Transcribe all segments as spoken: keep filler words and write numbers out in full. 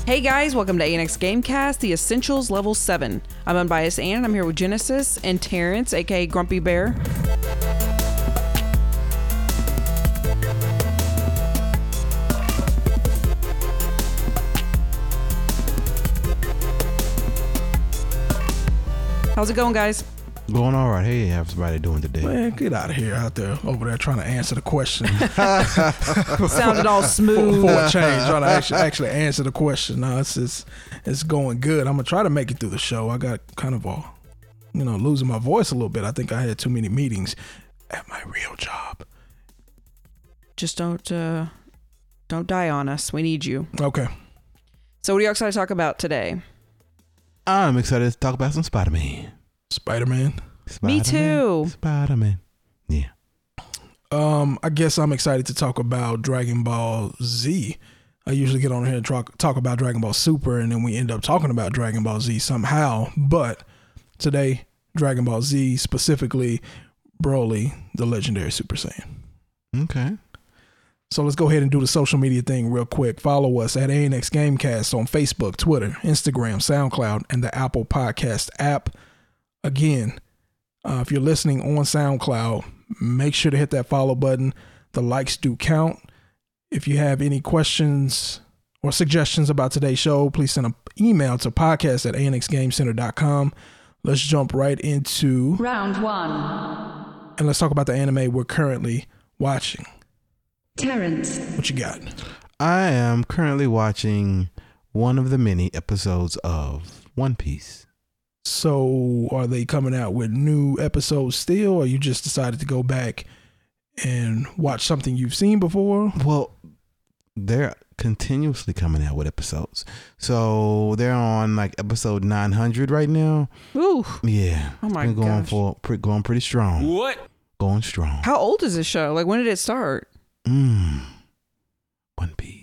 Hey guys, welcome to A N X Gamecast, the Essentials Level seven. I'm Unbiased Ann, and I'm here with Genesis and Terrence, aka Grumpy Bear. How's it going, guys? Going all right. Hey, how's everybody doing today? Man, get out of here, out there, over there trying to answer the question. Sounded all smooth. For a change, trying to actually, actually answer the question. No, it's, it's it's going good. I'm gonna try to make it through the show. I got kind of a, you know, losing my voice a little bit. I think I had too many meetings at my real job. Just don't uh, don't die on us. We need you. Okay. So, what are you excited to talk about today? I'm excited to talk about some Spider-Man. Spider-Man. Me too. Spider-Man. Yeah. Um, I guess I'm excited to talk about Dragon Ball Z. I usually get on here and talk, talk about Dragon Ball Super, and then we end up talking about Dragon Ball Z somehow. But today, Dragon Ball Z, specifically Broly, the legendary Super Saiyan. Okay. So let's go ahead and do the social media thing real quick. Follow us at A N X Gamecast on Facebook, Twitter, Instagram, SoundCloud, and the Apple Podcast app. Again, uh, if you're listening on SoundCloud, make sure to hit that follow button. The likes do count. If you have any questions or suggestions about today's show, please send an email to podcast at A N X game center dot com. Let's jump right into round one. And let's talk about the anime we're currently watching. Terrence, what you got? I am currently watching one of the many episodes of One Piece. So are they coming out with new episodes still, or you just decided to go back and watch something you've seen before? Well, they're continuously coming out with episodes. So they're on like episode nine hundred right now. Ooh. Yeah. Oh my gosh. Going for going pretty strong. What? Going strong. How old is this show? Like, when did it start? Mm. One Piece.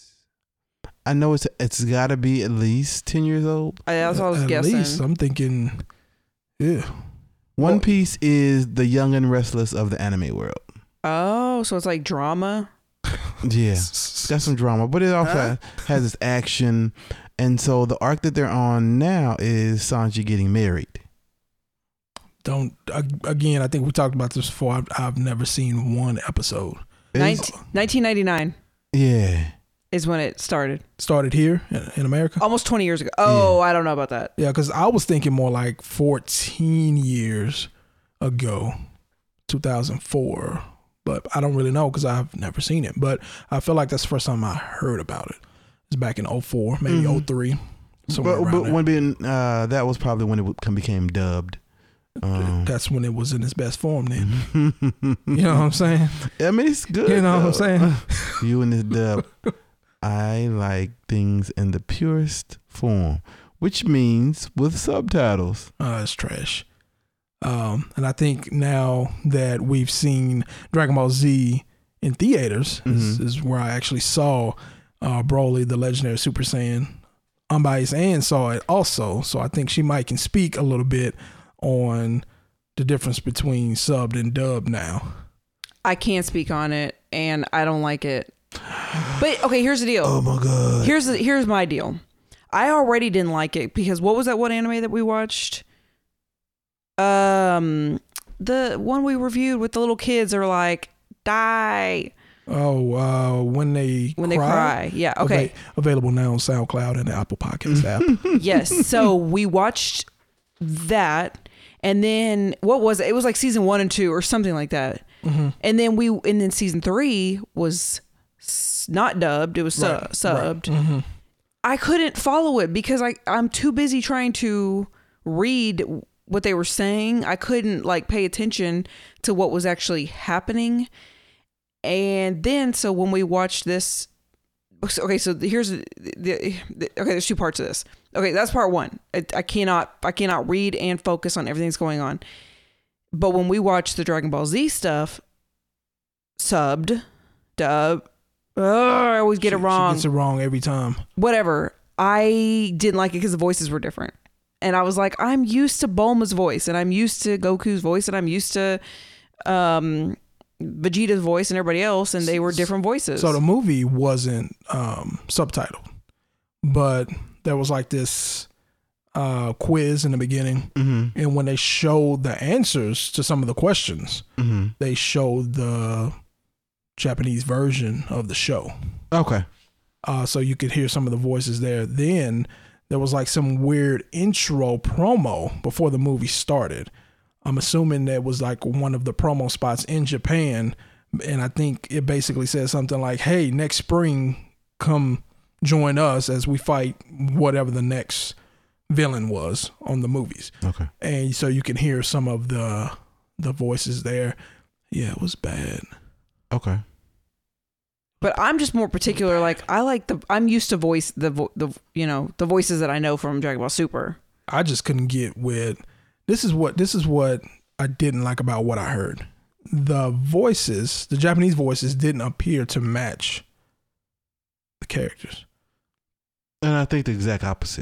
I know it's it's got to be at least ten years old. I, that's what I was at guessing. Least, I'm thinking, yeah. One well, Piece is the young and restless of the anime world. Oh, so it's like drama? Yeah. It's got some drama, but it also huh? has its action. And so the arc that they're on now is Sanji getting married. Don't, again, I think we talked about this before. I've, I've never seen one episode. nineteen ninety-nine Yeah. Is when it started. Started here in, in America? Almost twenty years ago. Oh, yeah. I don't know about that. Yeah, because I was thinking more like fourteen years ago, two thousand four. But I don't really know because I've never seen it. But I feel like that's the first time I heard about it. It's back in oh four, maybe mm-hmm. oh three. But, but when being, uh, that was probably when it became dubbed. Um, That's when it was in its best form then. You know what I'm saying? I mean, it's good. You know though. What I'm saying? You and this dub. I like things in the purest form, which means with subtitles. Uh, it's trash. Um, and I think now that we've seen Dragon Ball Z in theaters, mm-hmm. is, is where I actually saw uh, Broly, the legendary Super Saiyan. Unbiased Ann saw it also, so I think she might can speak a little bit on the difference between subbed and dubbed now. I can't speak on it, and I don't like it. But okay, here's the deal. Oh my god. Here's the, here's my deal. I already didn't like it because what was that one anime that we watched? Um, the one we reviewed with the little kids are like die. Oh, uh, when they when cry? they cry, yeah. Okay, Ava- available now on SoundCloud and the Apple Podcast app. Yes. So we watched that. And then what was it? It was like season one and two or something like that. Mm-hmm. And then we, and then season three was not dubbed. It was su- right, subbed. Right. Mm-hmm. I couldn't follow it because I, I'm too busy trying to read what they were saying. I couldn't like pay attention to what was actually happening. And then, so when we watched this, okay, so here's the, the, the okay, there's two parts of this. Okay, that's part one. I, I cannot, I cannot read and focus on everything that's going on. But when we watch the Dragon Ball Z stuff, subbed, dub, oh, I always get she, it wrong. She gets it wrong every time. Whatever. I didn't like it because the voices were different. And I was like, I'm used to Bulma's voice, and I'm used to Goku's voice, and I'm used to um, Vegeta's voice and everybody else, and they were different voices. So the movie wasn't um, subtitled. but there was like this uh, quiz in the beginning, Mm-hmm. and when they showed the answers to some of the questions, Mm-hmm. they showed the Japanese version of the show. Okay. Uh, so you could hear some of the voices there. Then there was like some weird intro promo before the movie started. I'm assuming that was like one of the promo spots in Japan. And I think it basically said something like, hey, next spring, come join us as we fight whatever the next villain was on the movies. Okay. And so you can hear some of the the voices there. Yeah, it was bad. Okay. But I'm just more particular. Like I like the. I'm used to voice the vo- the you know the voices that I know from Dragon Ball Super. I just couldn't get with this is what this is what I didn't like about what I heard. The voices, the Japanese voices, didn't appear to match the characters. And I think the exact opposite.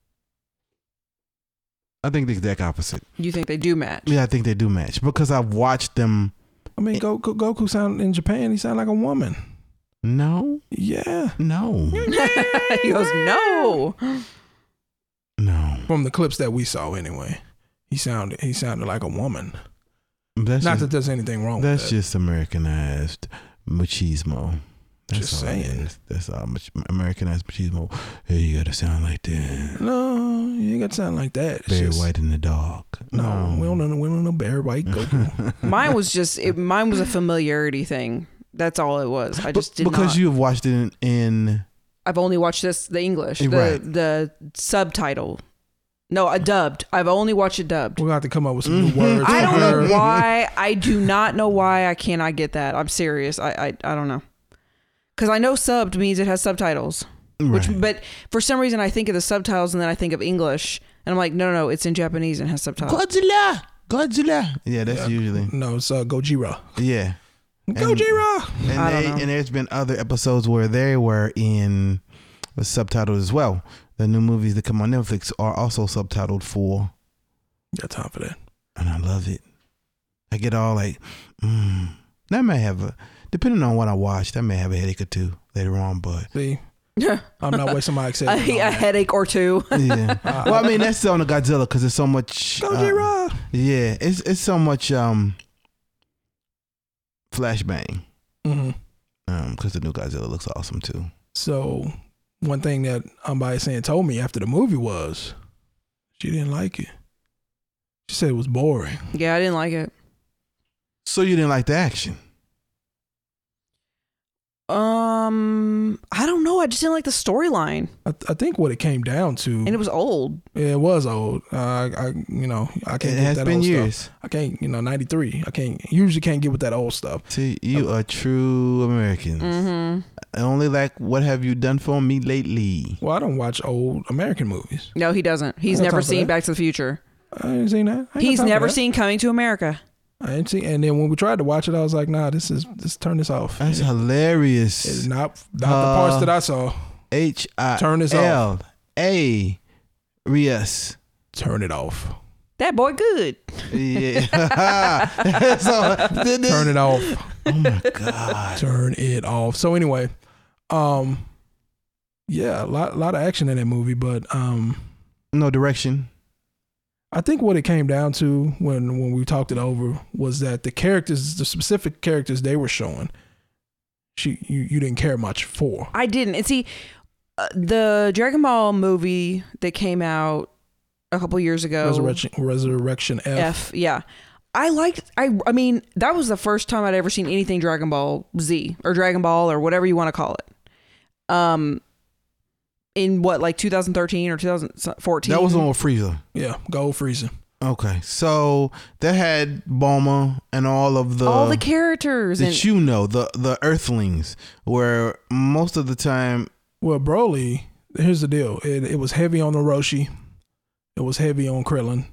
I think the exact opposite. You think they do match? Yeah, I think they do match because I've watched them. I mean, Goku, Goku sound in Japan, he sound like a woman. No, Yeah, no, He goes no. no. from the clips that we saw, anyway, he sounded he sounded like a woman. That's Not just, that there's anything wrong that's with that. just Americanized machismo. That's Just all it saying. is. That's all much Americanized machismo. Hey, you gotta sound like that. No, you ain't got to sound like that. It's Very just- white in the dark. No, we don't know. We don't know Barry White Goku. Mine was just. It, mine was a familiarity thing. That's all it was. I just Be- did because not. you have watched it in, in I've only watched this the English, the Right. the subtitle. No, a dubbed. I've only watched it dubbed. We'll have to come up with some new words. I for don't her. know why. I do not know why I cannot get that. I'm serious. I I, I don't know. Because I know subbed means it has subtitles. Which, Right. but for some reason, I think of the subtitles and then I think of English, and I'm like, no, no, no, it's in Japanese and has subtitles. Godzilla, Godzilla. Yeah, that's Yeah. usually No, it's uh, Gojira. yeah. Gojira. And I don't they, know. and there's been other episodes where they were in the subtitles as well. The new movies that come on Netflix are also subtitled for, Got time for that. and I love it. I get all like, mm. That may have a, depending on what I watched, I may have a headache or two later on, but See, I'm not wasting my a, excitement. on a that. headache or two. yeah. Well, I mean that's on the Godzilla because there's so much. uh, Gojira. yeah, it's it's so much um. Flashbang, hmm um, because the new Godzilla looks awesome too. So one thing that Umbai saying told me after the movie was she didn't like it. She said it was boring. Yeah, I didn't like it. So you didn't like the action? Um, I don't know. I just didn't like the storyline, I, I think what it came down to, and it was old. it was old. Uh, I, I, you know, I can't It get has that been old years. stuff. I can't, you know, ninety-three. I can't usually can't get with that old stuff. See, you are true Americans. Mm-hmm. I only like what have you done for me lately? Well, I don't watch old American movies. No, he doesn't. He's I got never time for seen that. Back to the Future. I ain't seen that. I ain't got He's time for never that. seen Coming to America. I ain't seen. And then when we tried to watch it, I was like, nah, this is just turn this off. That's It's hilarious. not not Uh, the parts that I saw. H I Turn this L A Rius. Turn it off. That boy good. Yeah. so, Turn it off. Oh my god. Turn it off. So anyway, um, yeah, a lot, lot of action in that movie, but um, No direction. I think what it came down to when when we talked it over was that the characters, the specific characters they were showing, she you, you didn't care much for. I didn't. And see, uh, the Dragon Ball movie that came out a couple years ago, Resurrection, Resurrection F. F, yeah. I liked. I. I mean, that was the first time I'd ever seen anything Dragon Ball Z or Dragon Ball or whatever you want to call it. Um, in what, like two thousand thirteen or two thousand fourteen? That was on Frieza. Yeah, Gold Frieza. Okay, so that had Bulma and all of the all the characters that and you know, the the Earthlings, where most of the time, Well, Broly, here's the deal. It it was heavy on Orochi. It was heavy on Krillin.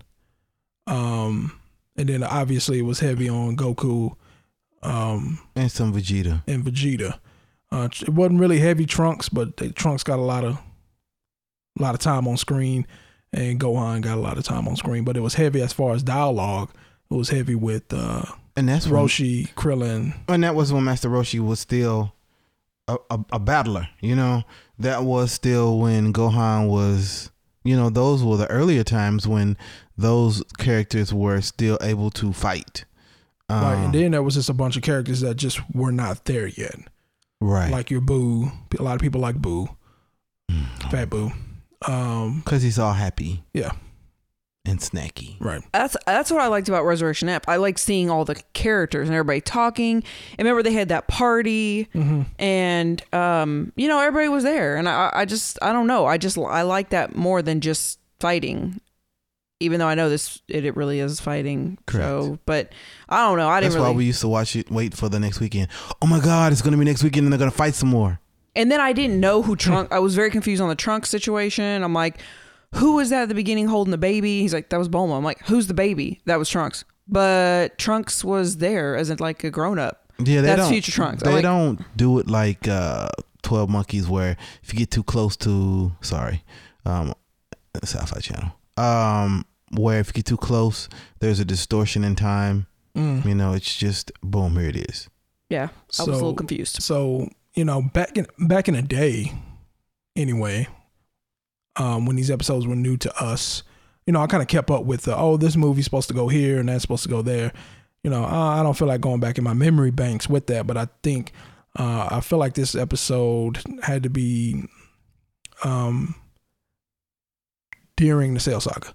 Um, and then obviously it was heavy on Goku, um, and some Vegeta. and Vegeta. Uh, it wasn't really heavy Trunks, but they, Trunks got a lot of, a lot of time on screen, and Gohan got a lot of time on screen. But it was heavy as far as dialogue. It was heavy with uh, And that's when, Roshi, Krillin. and that was when Master Roshi was still a, a, a battler. You know, that was still when Gohan was. You know, those were the earlier times when those characters were still able to fight. Um, right, and then there was just a bunch of characters that just were not there yet. Right, like your Boo. A lot of people like Boo, mm. Fat Boo, um, because he's all happy. Yeah. And snacky. Right. That's that's what I liked about Resurrection F. I liked seeing all the characters and everybody talking. And remember they had that party mm-hmm. and um, you know, everybody was there. And I I just I don't know. I just I like that more than just fighting. Even though I know this it, it really is fighting. Correct. So but I don't know. I didn't That's really why we used to watch it, wait for the next weekend. Oh my God, it's gonna be next weekend and they're gonna fight some more. And then I didn't know who Trunks I was very confused on the Trunks situation. I'm like, who was that at the beginning holding the baby? He's like, that was Bulma. I'm like, who's the baby? That was Trunks. But Trunks was there as in like a grown up. Yeah, they That's don't, future Trunks. They like, don't do it like uh, twelve Monkeys where if you get too close to, sorry, um, Sci-Fi Channel, um, where if you get too close, there's a distortion in time. Mm. You know, it's just, boom, here it is. Yeah, I so, was a little confused. So, you know, back in, back in the day, anyway, Um, when these episodes were new to us, you know, I kind of kept up with the, oh, this movie's supposed to go here and that's supposed to go there. You know, uh, I don't feel like going back in my memory banks with that, but I think uh, I feel like this episode had to be um, during the Cell Saga.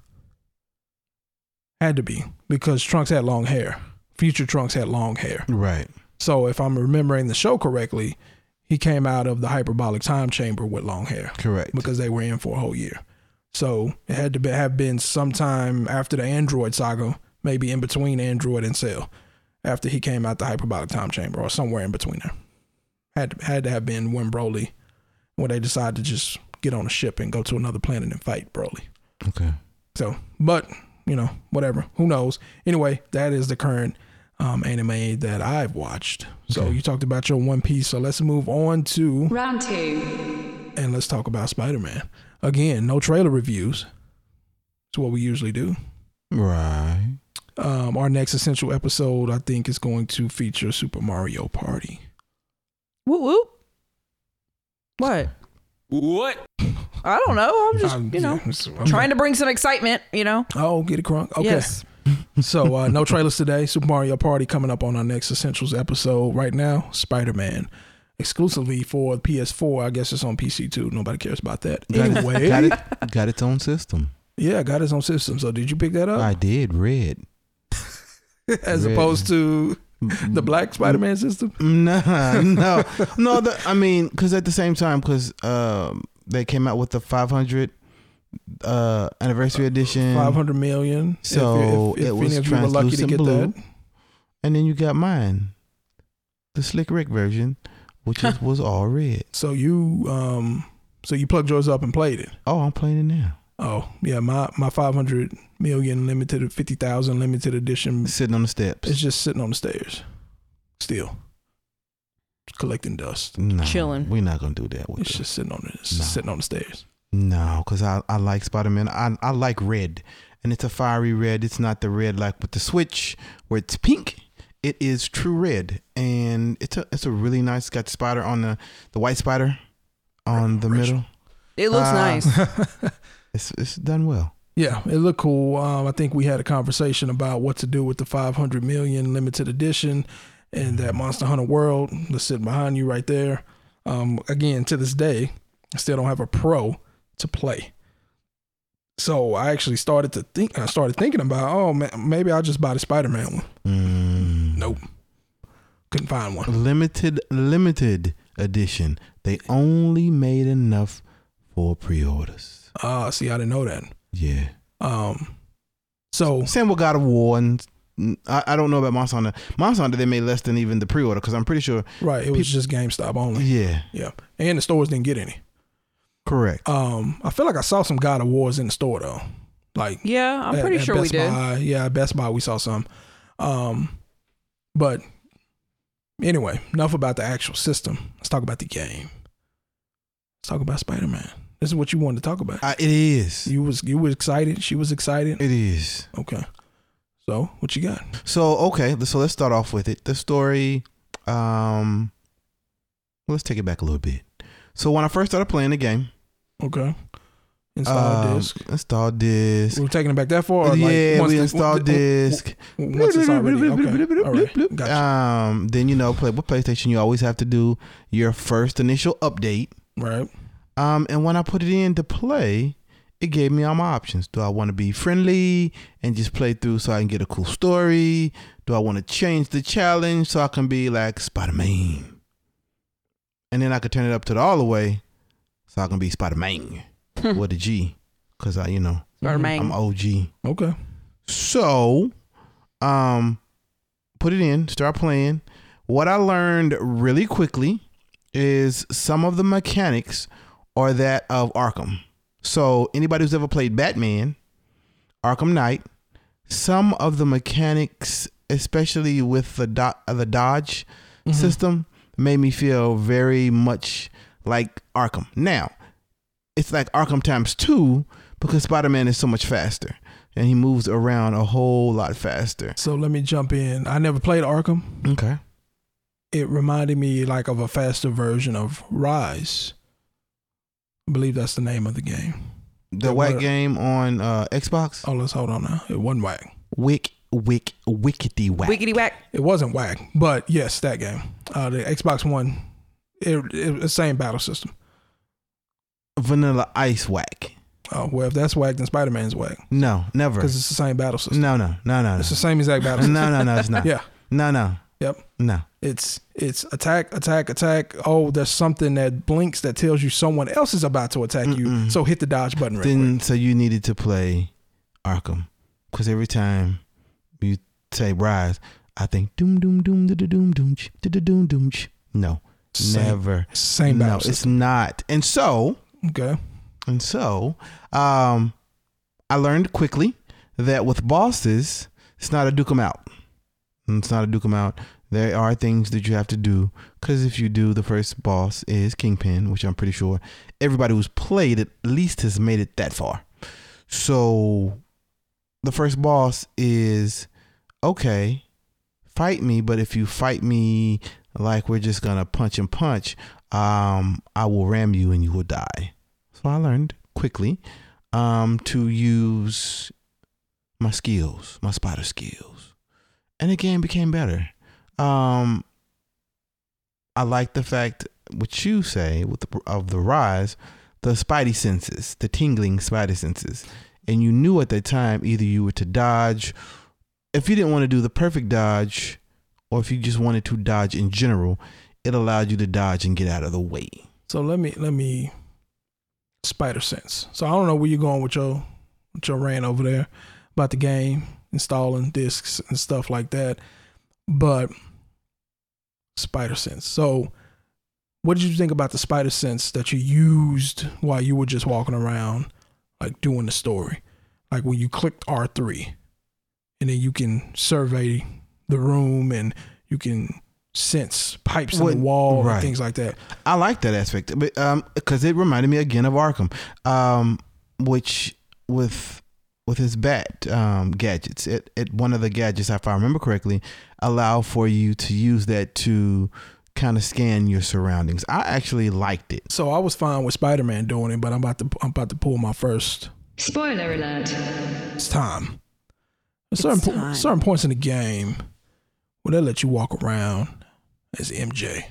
Had to be because Trunks had long hair. Future Trunks had long hair. Right. So if I'm remembering the show correctly, he came out of the hyperbolic time chamber with long hair. Correct. Because they were in for a whole year. So it had to be, have been sometime after the Android saga, maybe in between Android and Cell, after he came out the hyperbolic time chamber or somewhere in between there. Had to, had to have been when Broly, when they decided to just get on a ship and go to another planet and fight Broly. Okay. So, but, you know, whatever. Who knows? Anyway, that is the current Um, anime that I've watched. So okay. You talked about your One Piece. So let's move on to round two, and let's talk about Spider-Man. Again, no trailer reviews. It's what we usually do. Right. Um, our next essential episode, I think, is going to feature Super Mario Party. Whoop whoop. What? What? I don't know. I'm just, I'm, you know, I'm trying not, to bring some excitement. You know. Oh, get it crunk. Okay. Yes. So uh, no trailers today. Super Mario Party coming up on our next Essentials episode. Right now, Spider-Man exclusively for P S four. I guess it's on P C too. Nobody cares about that. Anyway, got it. Got its own system. Yeah, got its own system. So did you pick that up? I did. Red. As Red. Opposed to the black Spider-Man system. Nah, no, no. The, I mean, because at the same time, because um, they came out with the five hundred. Uh, anniversary edition, five hundred million. So if, if, if it was any of you were lucky to get blue, that. And then you got mine, the Slick Rick version, which is, was all red. So you, um, so you plugged yours up and played it. Oh, I'm playing it now. Oh yeah, my my five hundred million limited, fifty thousand limited edition, it's sitting on the steps. It's just sitting on the stairs, still collecting dust, no, chilling. We're not gonna do that. With it's the, just sitting on it. It's no. just sitting on the stairs. No, because I, I like Spider-Man. I, I like red. And it's a fiery red. It's not the red like with the Switch where it's pink. It is true red. And it's a it's a really nice, it's got the spider on the, the white spider on the middle. It looks uh, nice. it's it's done well. Yeah, it looked cool. Um, I think we had a conversation about what to do with the five hundred million limited edition and that Monster Hunter World that's sitting behind you right there. Um, again, to this day, I still don't have a Pro to play. So I actually started to think, I started thinking about, oh man, maybe I'll just buy the Spider-Man one. Mm. Nope. Couldn't find one. Limited, limited edition. They only made enough for pre-orders. Ah, uh, see, I didn't know that. Yeah. Um. So. Same with God of War, and I, I don't know about Monster Hunter. Monster Hunter, they made less than even the pre-order, because I'm pretty sure. Right, it people, was just GameStop only. Yeah. Yeah. And the stores didn't get any. Correct. Um, I feel like I saw some God of Wars in the store though. Like yeah, I'm at, pretty at sure Best we did. Buy. Yeah, at Best Buy we saw some. Um, but anyway, enough about the actual system. Let's talk about the game. Let's talk about Spider-Man. This is what you wanted to talk about. Uh, it is. You was you were excited. She was excited. It is. Okay. So what you got? So okay, so let's start off with it. The story. Um, let's take it back a little bit. So when I first started playing the game, Okay. Install um, disc. install disc. We're taking it back that far? Or Yeah, like once we the- installed w- w- disc. w- Once it's already, okay. All right. Gotcha. Um, then you know, play with PlayStation. You always have to do your first initial update. Right. Um, and when I put it in to play, it gave me all my options. Do I want to be friendly and just play through so I can get a cool story? Do I want to change the challenge so I can be like Spider-Man? And then I could turn it up to the all the way so I can be Spider-Man with a G, because I, you know, Spider-Man. I'm O G. Okay. So, um, put it in, start playing. What I learned really quickly is some of the mechanics are that of Arkham. So anybody who's ever played Batman, Arkham Knight, some of the mechanics, especially with the do- the dodge Mhm. system, made me feel very much like Arkham. Now, it's like Arkham times two because Spider-Man is so much faster and he moves around a whole lot faster. So let me jump in. I never played Arkham. Okay. It reminded me like of a faster version of Rise. I believe that's the name of the game. The Yeah, white what- game on uh, Xbox. Oh, let's hold on now. It wasn't whack. Wick, wick, wickety whack. Wickety whack. It wasn't whack, but yes, that game. Uh, the Xbox One, it, it the same battle system. Vanilla ice whack. Oh, well, if that's whack, then Spider Man's whack No, never. because it's the same battle system. No, no, no, no, no. It's the same exact battle system. No, no, no, it's not. Yeah. No, no, Yep. no. It's it's attack, attack, attack. Oh, there's something that blinks that tells you someone else is about to attack you. Mm-mm. So hit the dodge button right Then, quick. so you needed to play Arkham, because every time you say Rise, I think doom, doom, doom, da da doom, doom, ch, da da doom, doom. ch. No, Same- never. Same battle No, system. it's not. And so, Okay. and so, um, I learned quickly that with bosses, it's not a duke 'em out. It's not a duke 'em out. There are things that you have to do, because if you do, the first boss is Kingpin, which I'm pretty sure everybody who's played it at least has made it that far. So the first boss is, okay, fight me, but if you fight me like we're just gonna punch and punch, um, I will ram you and you will die. So I learned quickly um, to use my skills, my spider skills, and the game became better. Um, I like the fact what you say with the, of the Rise, the spidey senses, the tingling spidey senses, and you knew at that time either you were to dodge, if you didn't want to do the perfect dodge, or if you just wanted to dodge in general, it allowed you to dodge and get out of the way. So let me let me spider sense. So I don't know where you're going with your with your rant over there about the game, installing discs and stuff like that. But spider sense. So what did you think about the spider sense that you used while you were just walking around, like doing the story? Like when you clicked R three and then you can survey the room and you can sense pipes What- in the wall right. and things like that. I like that aspect, but um, because it reminded me again of Arkham, um, which with with his bat um gadgets, it, it one of the gadgets, if I remember correctly, allow for you to use that to kind of scan your surroundings. I actually liked it. So I was fine with Spider-Man doing it, but I'm about to I'm about to pull my first. Spoiler alert. It's time. At It's certain po- time. certain points in the game where they let you walk around as M J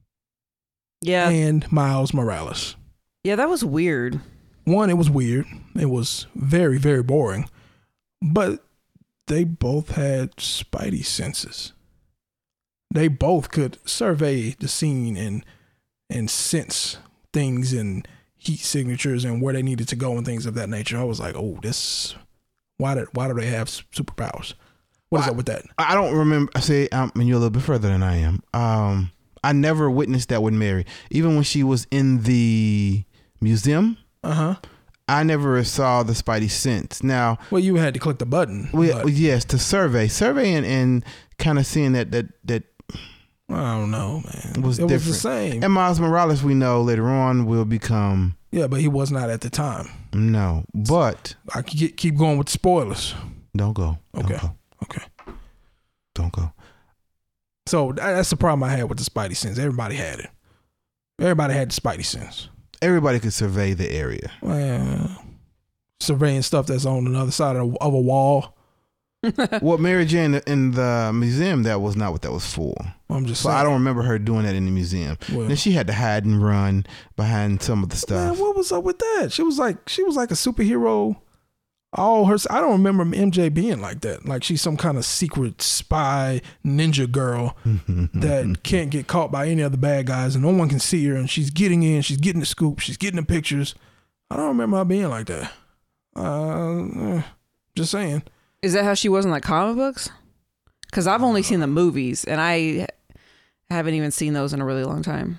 Yeah. and Miles Morales. Yeah, that was weird. One, it was weird. It was very very boring, but they both had Spidey senses. They both could survey the scene and and sense things and heat signatures and where they needed to go and things of that nature. I was like, oh, this. Why did why do they have superpowers? What is Why- up with that? I don't remember. I say, um, and you're a little bit further than I am. Um, I never witnessed that with Mary, even when she was in the museum. Uh huh. I never saw the Spidey sense. Now, Well, you had to click the button. we, but yes, to survey, surveying, and kind of seeing that that that. I don't know, man. It was it was the different. same. And Miles Morales, we know later on will become Yeah, but he was not at the time. no, but I can get, keep going with the spoilers. don't go. Don't Okay. go. Okay. Don't go. So that- that's the problem I had with the Spidey sense. Everybody had it. Everybody had the Spidey sense. Everybody could survey the area. Well, surveying stuff that's on another side of, of a wall. Well, Mary Jane in the museum, that was not what that was for. I'm just So saying. I don't remember her doing that in the museum. Well, Then she had to hide and run behind some of the man, stuff. what was up with that? She was like, she was like a superhero. All her, I don't remember M J being like that. Like she's some kind of secret spy ninja girl that can't get caught by any other bad guys, and no one can see her. And she's getting in, she's getting the scoop, she's getting the pictures. I don't remember her being like that. Uh, eh, just saying. Is that how she was in like comic books? Because I've only seen the movies, and I haven't even seen those in a really long time.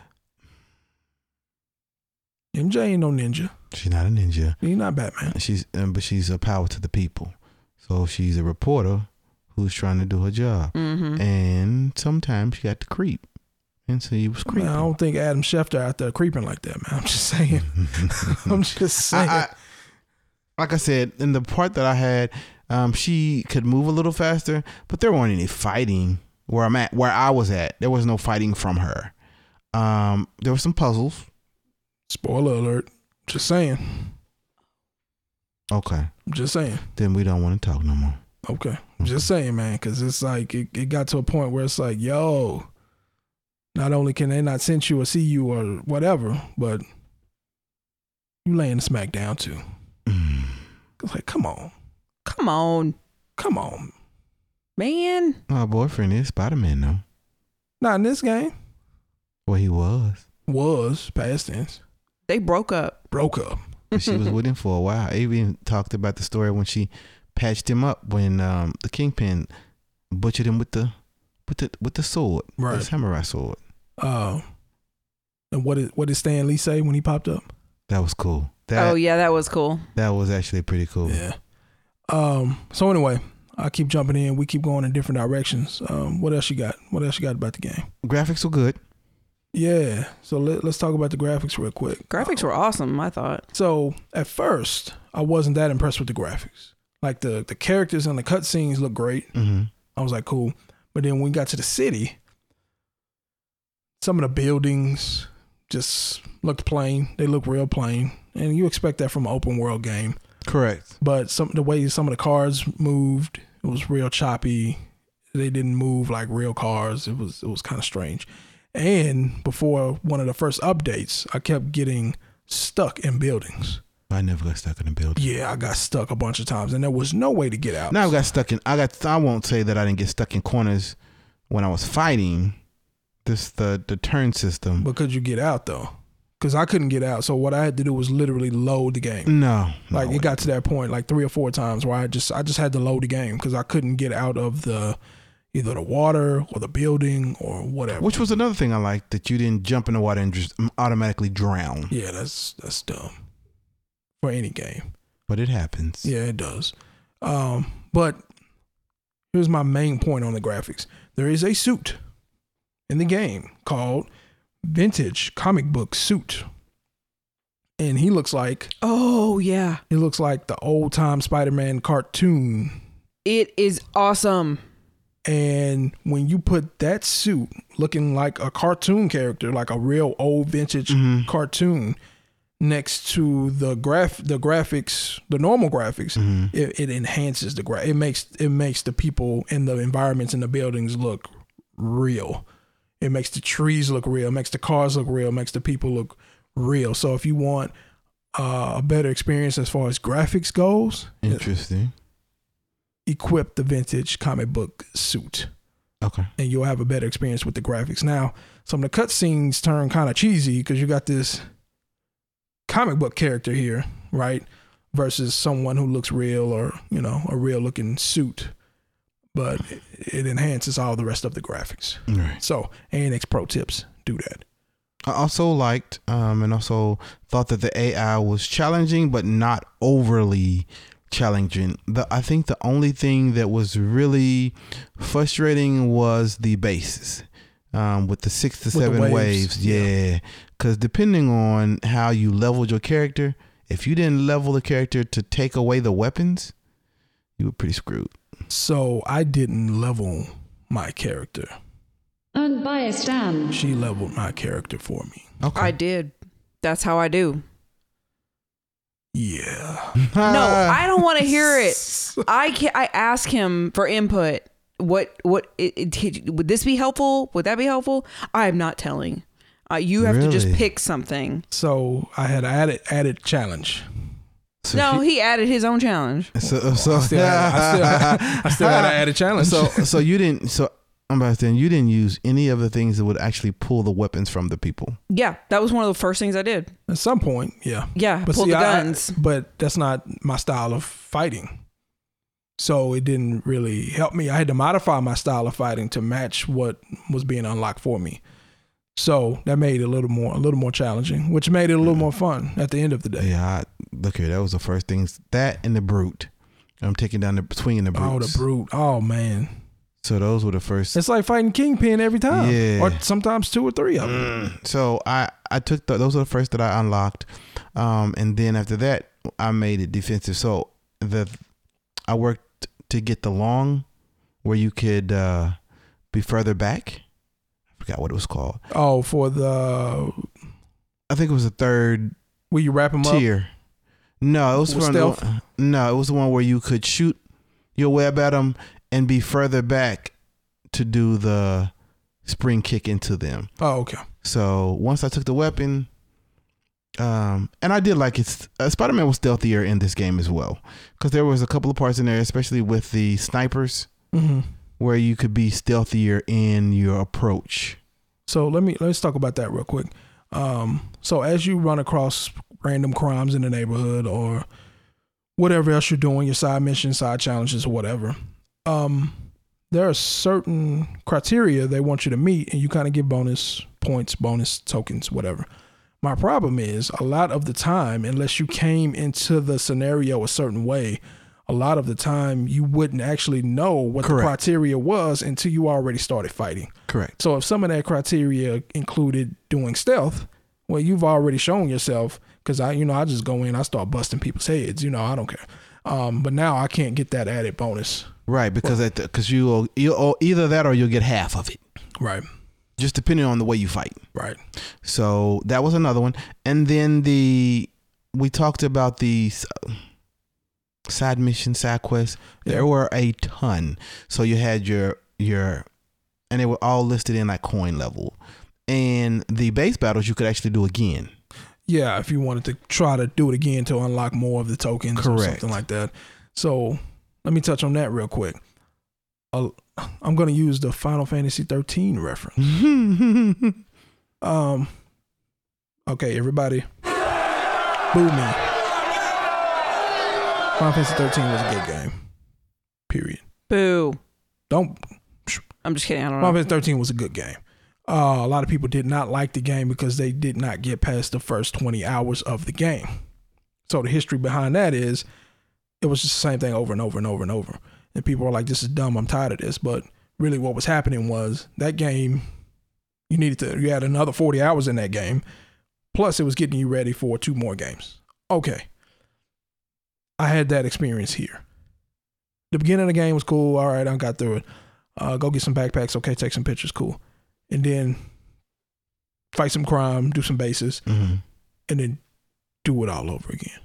M J ain't no ninja. She's not a ninja. He's not Batman. She's, um, but she's a power to the people. So she's a reporter who's trying to do her job, Mm-hmm. and sometimes she got to creep, and so he was creeping. Man, I don't think Adam Schefter out there creeping like that, man. I'm just saying. I'm just saying. I, I, like I said, in the part that I had, um, she could move a little faster, but there weren't any fighting where I'm at, where I was at. There was no fighting from her. Um, there were some puzzles. Spoiler alert. Just saying. Okay, Just saying. then we don't want to talk no more. Okay. Just saying, man, because it's like, it, it got to a point where it's like, yo, not only can they not sense you or see you or whatever, but you laying the smack down too. Mm. It's like, come on. Come on, Come on. man. My boyfriend is Spider-Man, though. Not in this game. Well, he was. Was, past tense. They broke up. Broke up. But she was with him for a while. I even talked about the story when she patched him up when um, the Kingpin butchered him with the with the with the sword, Right. the samurai sword. Uh, and what did, what did Stan Lee say when he popped up? That was cool. That Oh yeah, that was cool. that was actually pretty cool. Yeah. Um. So anyway, I keep jumping in. We keep going in different directions. Um. What else you got? What else you got about the game? Graphics were good. Yeah. So let, let's talk about the graphics real quick. Graphics were awesome, I thought. So at first, I wasn't that impressed with the graphics. Like the the characters and the cutscenes look great. Mm-hmm. I was like, cool. But then when we got to the city, some of the buildings just looked plain. They look real plain, and you expect that from an open world game. Correct. But some the way some of the cars moved, it was real choppy. They didn't move like real cars. It was it was kind of strange. And before one of the first updates, I kept getting stuck in buildings. I never got stuck in a building. Yeah, I got stuck a bunch of times, and there was no way to get out. Now I got stuck in. I got. I won't say that I didn't get stuck in corners when I was fighting. This the the turn system. But could you get out though? Because I couldn't get out. So what I had to do was literally load the game. No, Like no it got to that point like three or four times where I just I just had to load the game because I couldn't get out of the either the water or the building or whatever. Which was another thing I liked, that you didn't jump in the water and just automatically drown. Yeah, that's that's dumb for any game. But it happens. Yeah, it does. Um, but here's my main point on the graphics. There is a suit in the game called Vintage Comic Book Suit. And he looks like Oh yeah, he looks like the old time Spider-Man cartoon. it is awesome. And when you put that suit looking like a cartoon character, like a real old vintage Mhm. cartoon, next to the graph, the graphics, the normal graphics, Mhm. it, it enhances the gra- It makes it makes the people in the environments in the buildings look real. It makes the trees look real. It makes the cars look real. It makes the people look real. So if you want uh, a better experience as far as graphics goes, Interesting. equip the vintage comic book suit. Okay. And you'll have a better experience with the graphics. Now, some of the cutscenes turn kind of cheesy because you got this comic book character here, right? Versus someone who looks real or, you know, a real looking suit. But it, it enhances all the rest of the graphics. All right. So, A N X Pro Tips, do that. I also liked um, and also thought that the A I was challenging, but not overly challenging. The I think the only thing that was really frustrating was the bases um, with the six to With the seven waves, waves. yeah. Yeah, because depending on how you leveled your character, if you didn't level the character to take away the weapons, you were pretty screwed. So, I didn't level my character. Unbiased Dan. She leveled my character for me. Okay. I did. That's how I do. Yeah. No, I don't want to hear it. I can I ask him for input. What what it, it, would this be helpful? Would that be helpful? I am not telling. Uh, you have to just Really? pick something. So I had added added challenge. So no, she- he added his own challenge. So, so I still had, I still had, I still had an added challenge. So, so you didn't. So I'm about to say you didn't use any of the things that would actually pull the weapons from the people. Yeah, that was one of the first things I did. At some point, yeah. Yeah, But pull see, the I- guns. but that's not my style of fighting. So it didn't really help me. I had to modify my style of fighting to match what was being unlocked for me. So that made it a little more, a little more challenging, which made it a little more fun at the end of the day. Yeah, I, look here. That was the first things. That and the brute. I'm taking down the swinging the brutes. Oh, the brute. Oh man, So those were the first. it's like fighting Kingpin every time, Yeah. or sometimes two or three of them. Mm. So I I took the, those are the first that I unlocked, um, and then after that I made it defensive. So the I worked to get the long, where you could uh, be further back. I forgot what it was called. Oh, for the I think it was the third will you wrap them up? tier. No, it was With from stealth? the, no, it was the one where you could shoot your web at them and be further back to do the spring kick into them. Oh, okay. So once I took the weapon, um, and I did like it. Uh, Spider-Man was stealthier in this game as well, because there was a couple of parts in there, especially with the snipers, Mm-hmm. where you could be stealthier in your approach. So let me let's talk about that real quick. Um, so as you run across random crimes in the neighborhood or whatever else you're doing, your side missions, side challenges, or whatever, um, there are certain criteria they want you to meet, and you kind of get bonus points, bonus tokens, whatever. My problem is a lot of the time, unless you came into the scenario a certain way, a lot of the time you wouldn't actually know what Correct. the criteria was until you already started fighting. Correct. So if some of that criteria included doing stealth, well, you've already shown yourself, because I, you know, I just go in, I start busting people's heads. You know, I don't care. Um, but now I can't get that added bonus. Right, because at because you you either that or you'll get half of it, Right. just depending on the way you fight. Right. So that was another one, and then the we talked about the side mission, side quests. There Yeah. were a ton. So you had your your, and they were all listed in like coin level, and the base battles you could actually do again. Yeah, if you wanted to try to do it again to unlock more of the tokens or Correct. something like that. So let me touch on that real quick. Uh, I'm going to use the Final Fantasy thirteen reference. Um. Okay, everybody, boo me. Final Fantasy thirteen was a good game. Period. Boo. Don't. I'm just kidding. I don't Final know. Fantasy thirteen was a good game. Uh, a lot of people did not like the game because they did not get past the first twenty hours of the game. So the history behind that is it was just the same thing over and over and over and over. And people were like, this is dumb. I'm tired of this. But really what was happening was that game, you needed to, you had another forty hours in that game. Plus it was getting you ready for two more games. Okay. I had that experience here. The beginning of the game was cool. All right, I got through it. Uh, go get some backpacks. Okay, take some pictures. Cool. And then fight some crime, do some bases, Mm-hmm. and then do it all over again.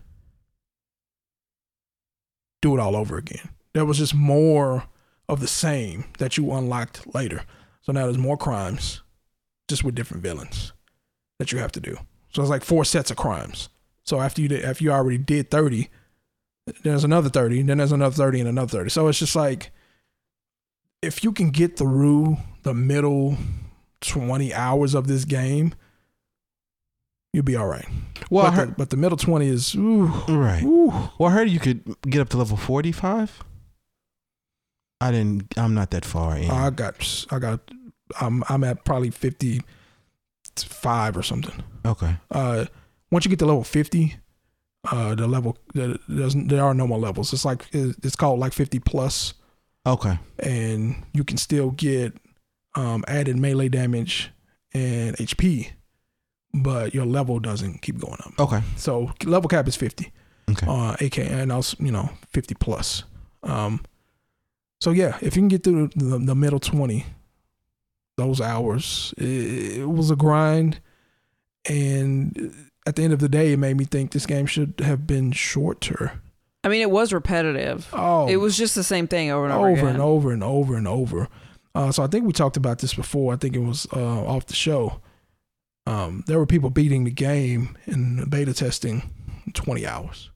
Do it all over again. There was just more of the same that you unlocked later. So now there's more crimes, just with different villains that you have to do. So it's like four sets of crimes. So after you did, after you already did thirty, there's another thirty, then there's another thirty and another thirty. So it's just like, if you can get through the middle twenty hours of this game, you'll be all right. Well, but, I heard, the, but the middle twenty is, ooh, right. ooh. Well, I heard you could get up to level forty-five. I didn't. I'm not that far in. I got, I got, I'm, I'm at probably fifty-five or something. Okay. Uh, once you get to level fifty, uh, the level, the, there's, there are no more levels. It's like, it's called like fifty plus, Okay. and you can still get um, added melee damage and H P, but your level doesn't keep going up. Okay. So level cap is fifty. Okay. Uh, A K, and also, you know, fifty plus. Um, so yeah, if you can get through the, the middle twenty, those hours. It, it was a grind, and at the end of the day, it made me think this game should have been shorter. I mean, it was repetitive. Oh, it was just the same thing over and over, over again. and over and over and over. Uh, so I think we talked about this before. I think it was uh, off the show. Um, there were people beating the game in beta testing in twenty hours.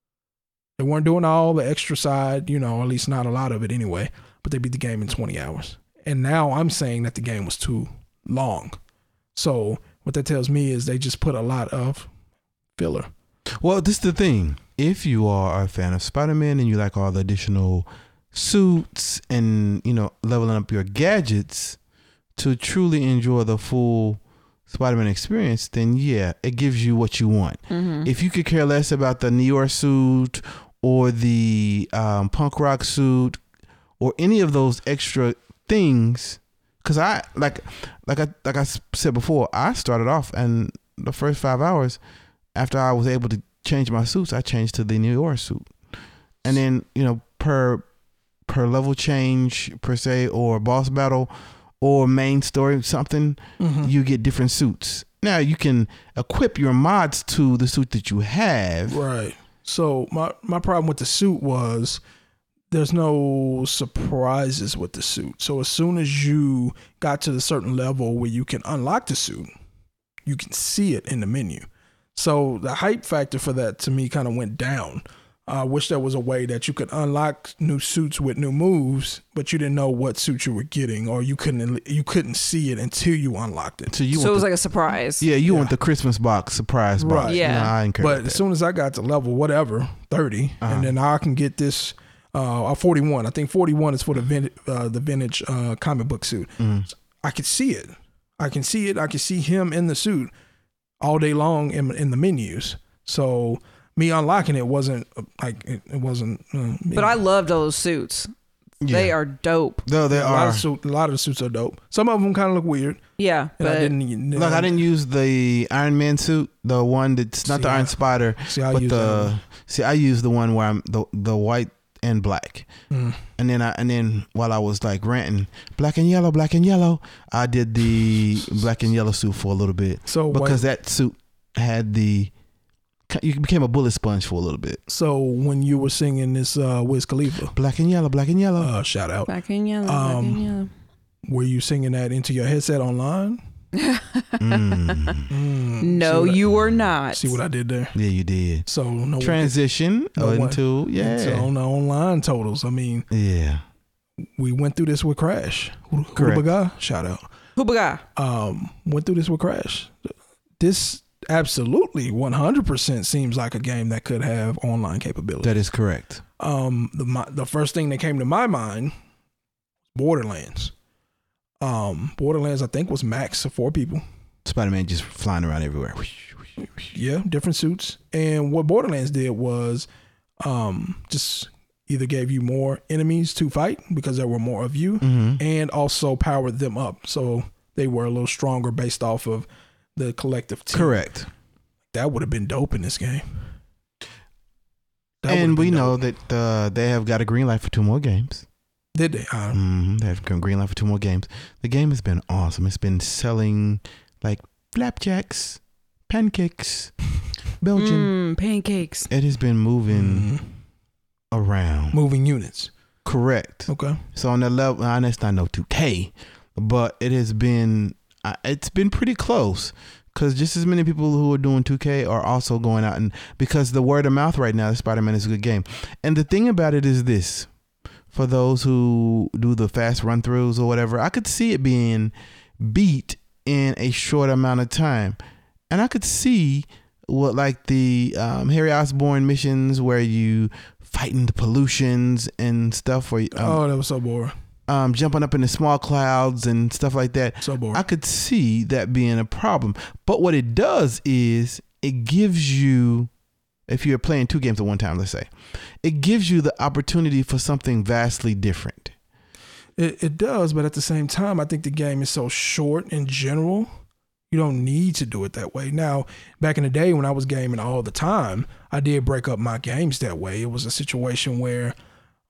They weren't doing all the extra side, you know, at least not a lot of it anyway, but they beat the game in twenty hours. And now I'm saying that the game was too long. So what that tells me is they just put a lot of filler. Well, this is the thing. If you are a fan of Spider-Man and you like all the additional suits and, you know, leveling up your gadgets to truly enjoy the full Spider-Man experience, then yeah, it gives you what you want. Mm-hmm. If you could care less about the Neo suit or the um, punk rock suit or any of those extra things, because I like like I like I said before, I started off and the first five hours after I was able to change my suits, I changed to the New York suit, and then you know per per level change per se or boss battle or main story something, mm-hmm. you get different suits. Now you can equip your mods to the suit that you have. Right. So my my problem with the suit was there's no surprises with the suit. So as soon as you got to a certain level where you can unlock the suit, you can see it in the menu. So the hype factor for that to me kind of went down. I wish there was a way that you could unlock new suits with new moves, but you didn't know what suit you were getting, or you couldn't you couldn't see it until you unlocked it. So, you so it was the, like a surprise. Yeah, you yeah. want the Christmas box surprise box. Right. Yeah. You know, I encourage but that. as soon as I got to level whatever thirty, uh-huh. and then I can get this uh, forty-one. I think forty-one is for the vintage, uh, the vintage uh, comic book suit. Mm. So I could see it. I can see it. I can see him in the suit all day long in, in the menus. So me unlocking it wasn't like it, it wasn't. Uh, but know. I loved those suits. Yeah. They are dope. No, they a are. Lot of suit, a lot of the suits are dope. Some of them kind of look weird. Yeah, but I didn't. You know, look, I didn't use the Iron Man suit, the one that's not see, the Iron I, Spider, see, I but use the see, I used the one where I'm the the white and black, mm. and then I and then while I was like ranting black and yellow, black and yellow, I did the black and yellow suit for a little bit. So because white, that suit had the you became a bullet sponge for a little bit. So when you were singing this uh, Wiz Khalifa, black and yellow, black and yellow, uh, shout out, black and yellow, um, black and yellow. Were you singing that into your headset online? mm. Mm. No, you I, were not. See what I did there? Yeah, you did. So no transition no into one, yeah into on the online totals. I mean, yeah, we went through this with Crash. Correct. Hubaga, shout out. Hubaga. Um, went through this with Crash. This absolutely one hundred percent seems like a game that could have online capability. That is correct. Um, the my, the first thing that came to my mind, Borderlands. Um, Borderlands, I think, was max of four people. Spider-Man just flying around everywhere. Yeah, different suits. And what Borderlands did was um, just either gave you more enemies to fight because there were more of you, mm-hmm. and also powered them up. So they were a little stronger based off of the collective team. Correct. That would have been dope in this game. That and we dope. know that uh, they have got a green light for two more games. Did they? Uh, mm-hmm. They have a green light for two more games. The game has been awesome. It's been selling like flapjacks, pancakes, Belgian mm, pancakes. It has been moving mm-hmm. around. Moving units. Correct. Okay. So on that level, I know it's not no two K, but it has been uh, it's been pretty close. Because just as many people who are doing two K are also going out, and because the word of mouth right now, Spider-Man is a good game. And the thing about it is this, for those who do the fast run throughs or whatever, I could see it being beat in a short amount of time. And I could see what like the um, Harry Osborn missions where you fighting the pollutions and stuff. Where, um, oh, that was so boring. Um, jumping up in the small clouds and stuff like that. So boring. I could see that being a problem. But what it does is it gives you, if you're playing two games at one time, let's say, it gives you the opportunity for something vastly different. It, it does, but at the same time, I think the game is so short in general. You don't need to do it that way. Now, back in the day when I was gaming all the time, I did break up my games that way. It was a situation where,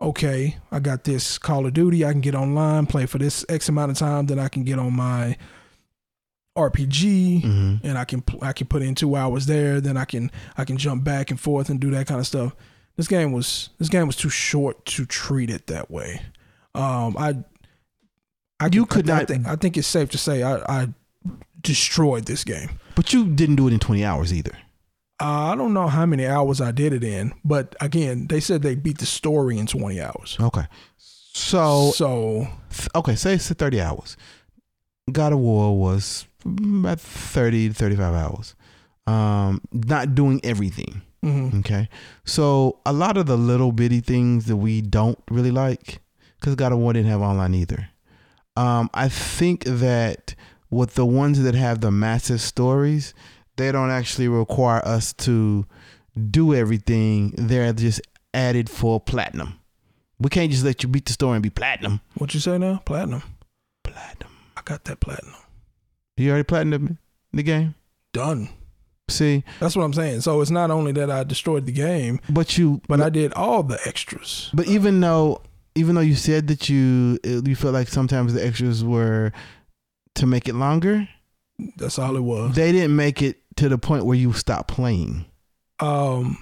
okay, I got this Call of Duty. I can get online, play for this X amount of time. Then I can get on my R P G, mm-hmm. and I can I can put in two hours there. Then I can I can jump back and forth and do that kind of stuff. This game was this game was too short to treat it that way. Um, I, I you could I, not. I think, I think it's safe to say I, I destroyed this game. But you didn't do it in twenty hours either. Uh, I don't know how many hours I did it in, but again, they said they beat the story in twenty hours. Okay, so so okay, say it's thirty hours. God of War was about thirty to thirty-five hours. Um, not doing everything. Mm-hmm. Okay. So a lot of the little bitty things that we don't really like, because God of War didn't have online either. Um, I think that with the ones that have the massive stories, they don't actually require us to do everything. They're just added for platinum. We can't just let you beat the story and be platinum. What you say now? Platinum. Platinum. I got that platinum. You already platinum the game? Done. See, that's what I'm saying. So it's not only that I destroyed the game, but you, but I did all the extras. But even though, even though you said that you, you felt like sometimes the extras were to make it longer. That's all it was. They didn't make it to the point where you stopped playing. Um,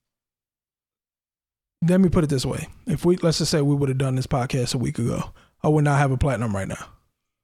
let me put it this way: if we let's just say we would have done this podcast a week ago, I would not have a platinum right now.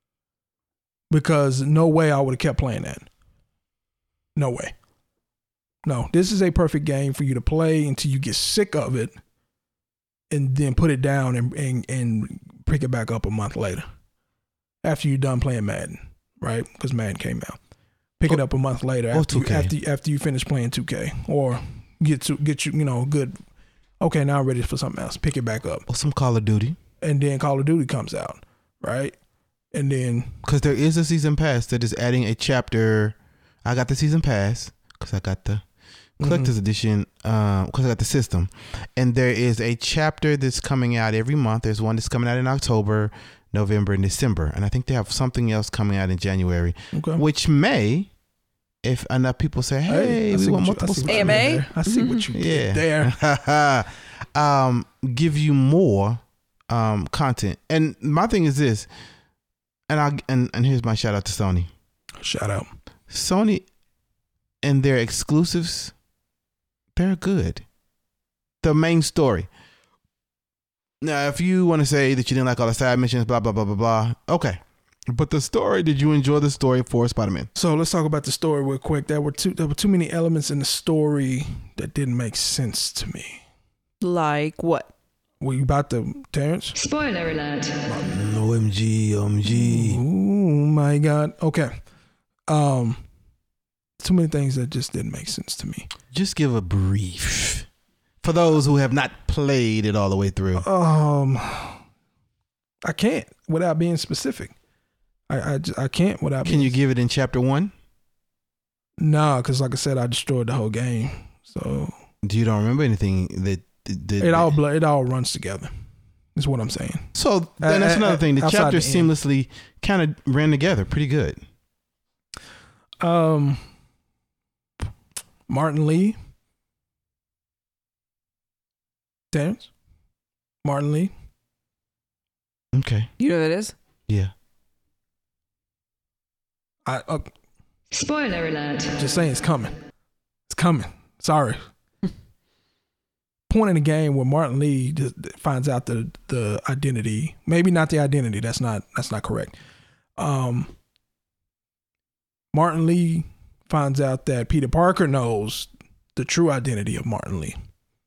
Because no way I would have kept playing that. No way. No, this is a perfect game for you to play until you get sick of it and then put it down and, and, and pick it back up a month later after you're done playing Madden, right? Because Madden came out. Pick it up a month later after you, after, after you finish playing two K or get to get you, you know, good. Okay, now I'm ready for something else. Pick it back up. Or some Call of Duty. And then Call of Duty comes out, right? And then because there is a season pass that is adding a chapter. I got the season pass because I got the collector's mm-hmm. edition because um, I got the system, and there is a chapter that's coming out every month. There's one that's coming out in October, November, and December, and I think they have something else coming out in January, okay. which may, if enough people say, "Hey, hey we want multiple A M A," I see what you did there. um, give you more um, content, and my thing is this. And I and, and here's my shout out to Sony. Shout out. Sony and their exclusives, they're good. The main story. Now, if you want to say that you didn't like all the side missions, blah, blah, blah, blah, blah, okay. But the story, did you enjoy the story for Spider-Man? So let's talk about the story real quick. There were too there were too many elements in the story that didn't make sense to me. Like what? Were you about to, Terrence? Spoiler alert. O M G, O M G. Oh my God. Okay. Um, too many things that just didn't make sense to me. Just give a brief for those who have not played it all the way through. Um, I can't without being specific. I I, just, I can't without. Can being you give it in chapter one? Nah, because like I said, I destroyed the whole game. So do you don't remember anything that? Did, it all it all runs together. Is what I'm saying. So then that's uh, another thing. The chapters the seamlessly kind of ran together pretty good. Um, Martin Lee, Terrence, Martin Lee. Okay. You know who that is? Yeah. I uh, spoiler alert. Just saying, it's coming. It's coming. Sorry. Point in the game where Martin Lee just finds out the the identity, maybe not the identity. That's not that's not correct. Um, Martin Lee finds out that Peter Parker knows the true identity of Martin Lee.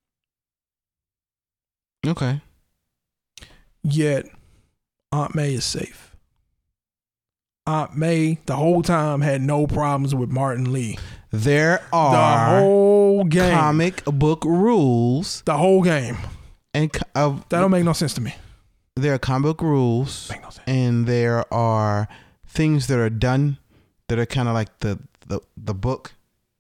Okay. Yet Aunt May is safe. Aunt May the whole time had no problems with Martin Lee. There are the whole game comic book rules. The whole game, and uh, that don't make no sense to me. There are comic book rules, make no sense. And there are things that are done that are kind of like the, the the book.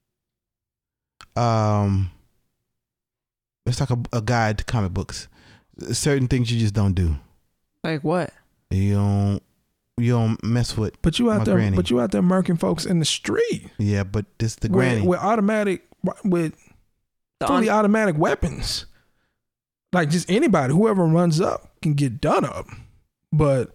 Um, it's like a, a guide to comic books. Certain things you just don't do. Like what? You don't. You don't mess with. But you out there. Granny. But you out there murking folks in the street. Yeah, but this the with, granny with automatic with the fully on- automatic weapons. Like just anybody, whoever runs up can get done up. But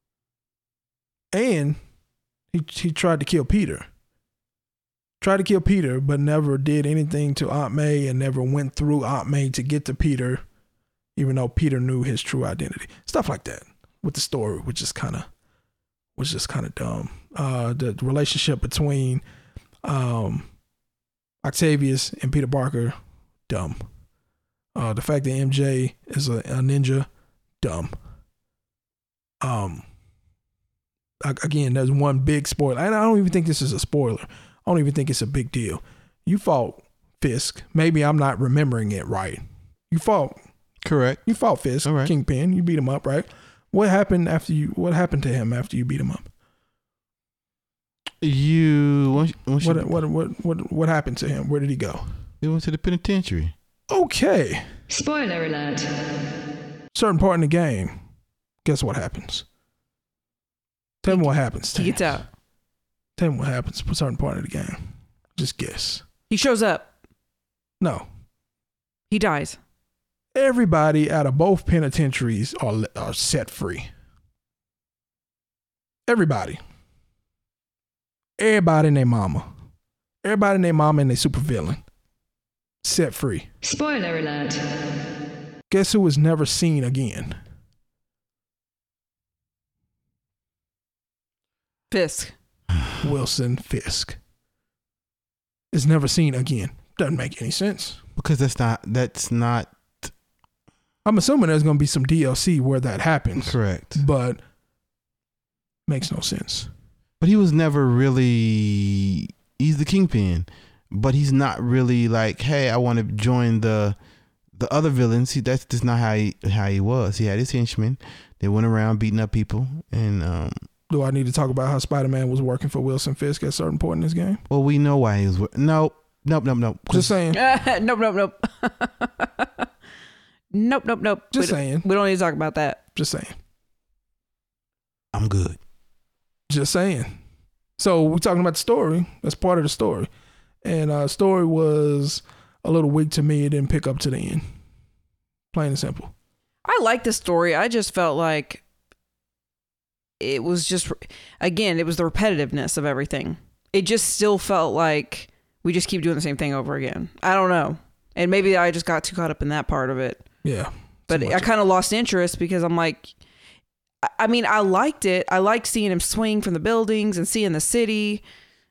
and he he tried to kill Peter. Tried to kill Peter, but never did anything to Aunt May and never went through Aunt May to get to Peter, even though Peter knew his true identity. Stuff like that with the story, which is kind of was just kind of dumb. Uh, the relationship between um, Octavius and Peter Parker, dumb. Uh, the fact that M J is a, a ninja, dumb. Um, again, there's one big spoiler, and I don't even think this is a spoiler. I don't even think it's a big deal. You fought Fisk. Maybe I'm not remembering it right. You fought. Correct. You fought Fisk, right. Kingpin. You beat him up, right? What happened after you? What happened to him after you beat him up? You. Once, once what, you what what what what happened to him? Where did he go? He went to the penitentiary. Okay. Spoiler alert. Certain part in the game. Guess what happens? Tell me what happens. He gets out. Tell me what happens for a certain part of the game. Just guess. He shows up. No. He dies. Everybody out of both penitentiaries are, are set free. Everybody. Everybody and their mama. Everybody and their mama and their supervillain. Set free. Spoiler alert. Guess who was never seen again? Fisk. Wilson Fisk. Is never seen again. Doesn't make any sense. Because that's not, that's not. I'm assuming there's going to be some D L C where that happens. Correct. But makes no sense. But he was never really, he's the Kingpin, but he's not really like, hey, I want to join the the other villains. He, that's just not how he, how he was. He had his henchmen. They went around beating up people. And, um, do I need to talk about how Spider-Man was working for Wilson Fisk at a certain point in this game? well, we know why he was. Nope. Nope, nope, nope. Just saying. Uh, nope, nope, nope. nope, nope, nope. Just we saying. We don't need to talk about that. Just saying. I'm good. Just saying. So we're talking about the story. That's part of the story. And uh story was a little weak to me. It didn't pick up to the end. Plain and simple. I like the story. I just felt like it was just, again, it was the repetitiveness of everything. It just still felt like we just keep doing the same thing over again. I don't know. And maybe I just got too caught up in that part of it. Yeah. But I kind of lost interest because I'm like, I mean, I liked it. I liked seeing him swing from the buildings and seeing the city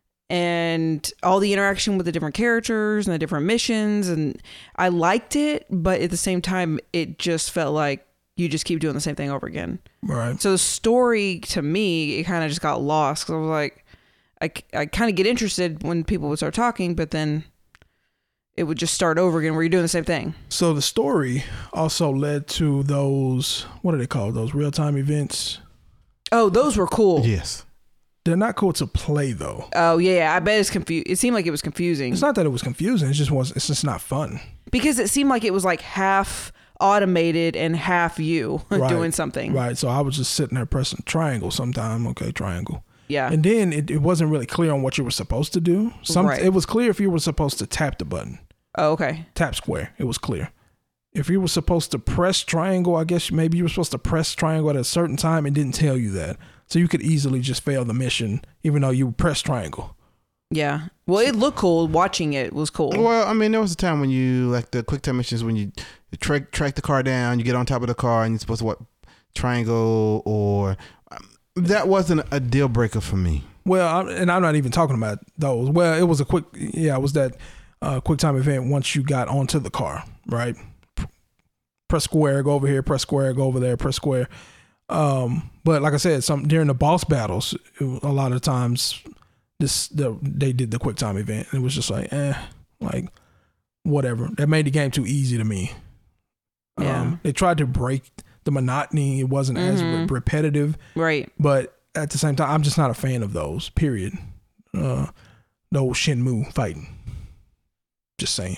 and all the interaction with the different characters and the different missions. And I liked it, but at the same time, it just felt like you just keep doing the same thing over again. Right. So the story to me, it kind of just got lost because I was like, I, I kind of get interested when people would start talking, but then it would just start over again where you're doing the same thing. So the story also led to those, what are they called? Those real-time events? Oh, those were cool. Yes. They're not cool to play though. Oh yeah, I bet it's confused. It seemed like it was confusing. It's not that it was confusing. It just was. It's just not fun. Because it seemed like it was like half automated and half you Right. doing something. Right. So I was just sitting there pressing triangle sometime. Okay, triangle. Yeah. And then it, it wasn't really clear on what you were supposed to do. Some Right. It was clear if you were supposed to tap the button. Oh, okay. Tap square. It was clear. If you were supposed to press triangle, I guess maybe you were supposed to press triangle at a certain time and didn't tell you that. So you could easily just fail the mission even though you pressed triangle. Yeah. Well, it looked cool. Watching it was cool. Well, I mean, there was a time when you, like the quick time missions, when you track track the car down, you get on top of the car and you're supposed to what, triangle or um, that wasn't a deal breaker for me. Well, I, and I'm not even talking about those. Well, it was a quick, yeah, it was that uh, quick time event once you got onto the car, right? Press square, go over here, press square, go over there, press square. Um, but like I said, some during the boss battles, it, a lot of times this the, they did the quick time event. It was just like, eh, like whatever. That made the game too easy to me. Yeah. Um, they tried to break the monotony. It wasn't Mm-hmm. as re- repetitive. Right. But at the same time, I'm just not a fan of those, period. Uh, no Shenmue fighting. Just saying.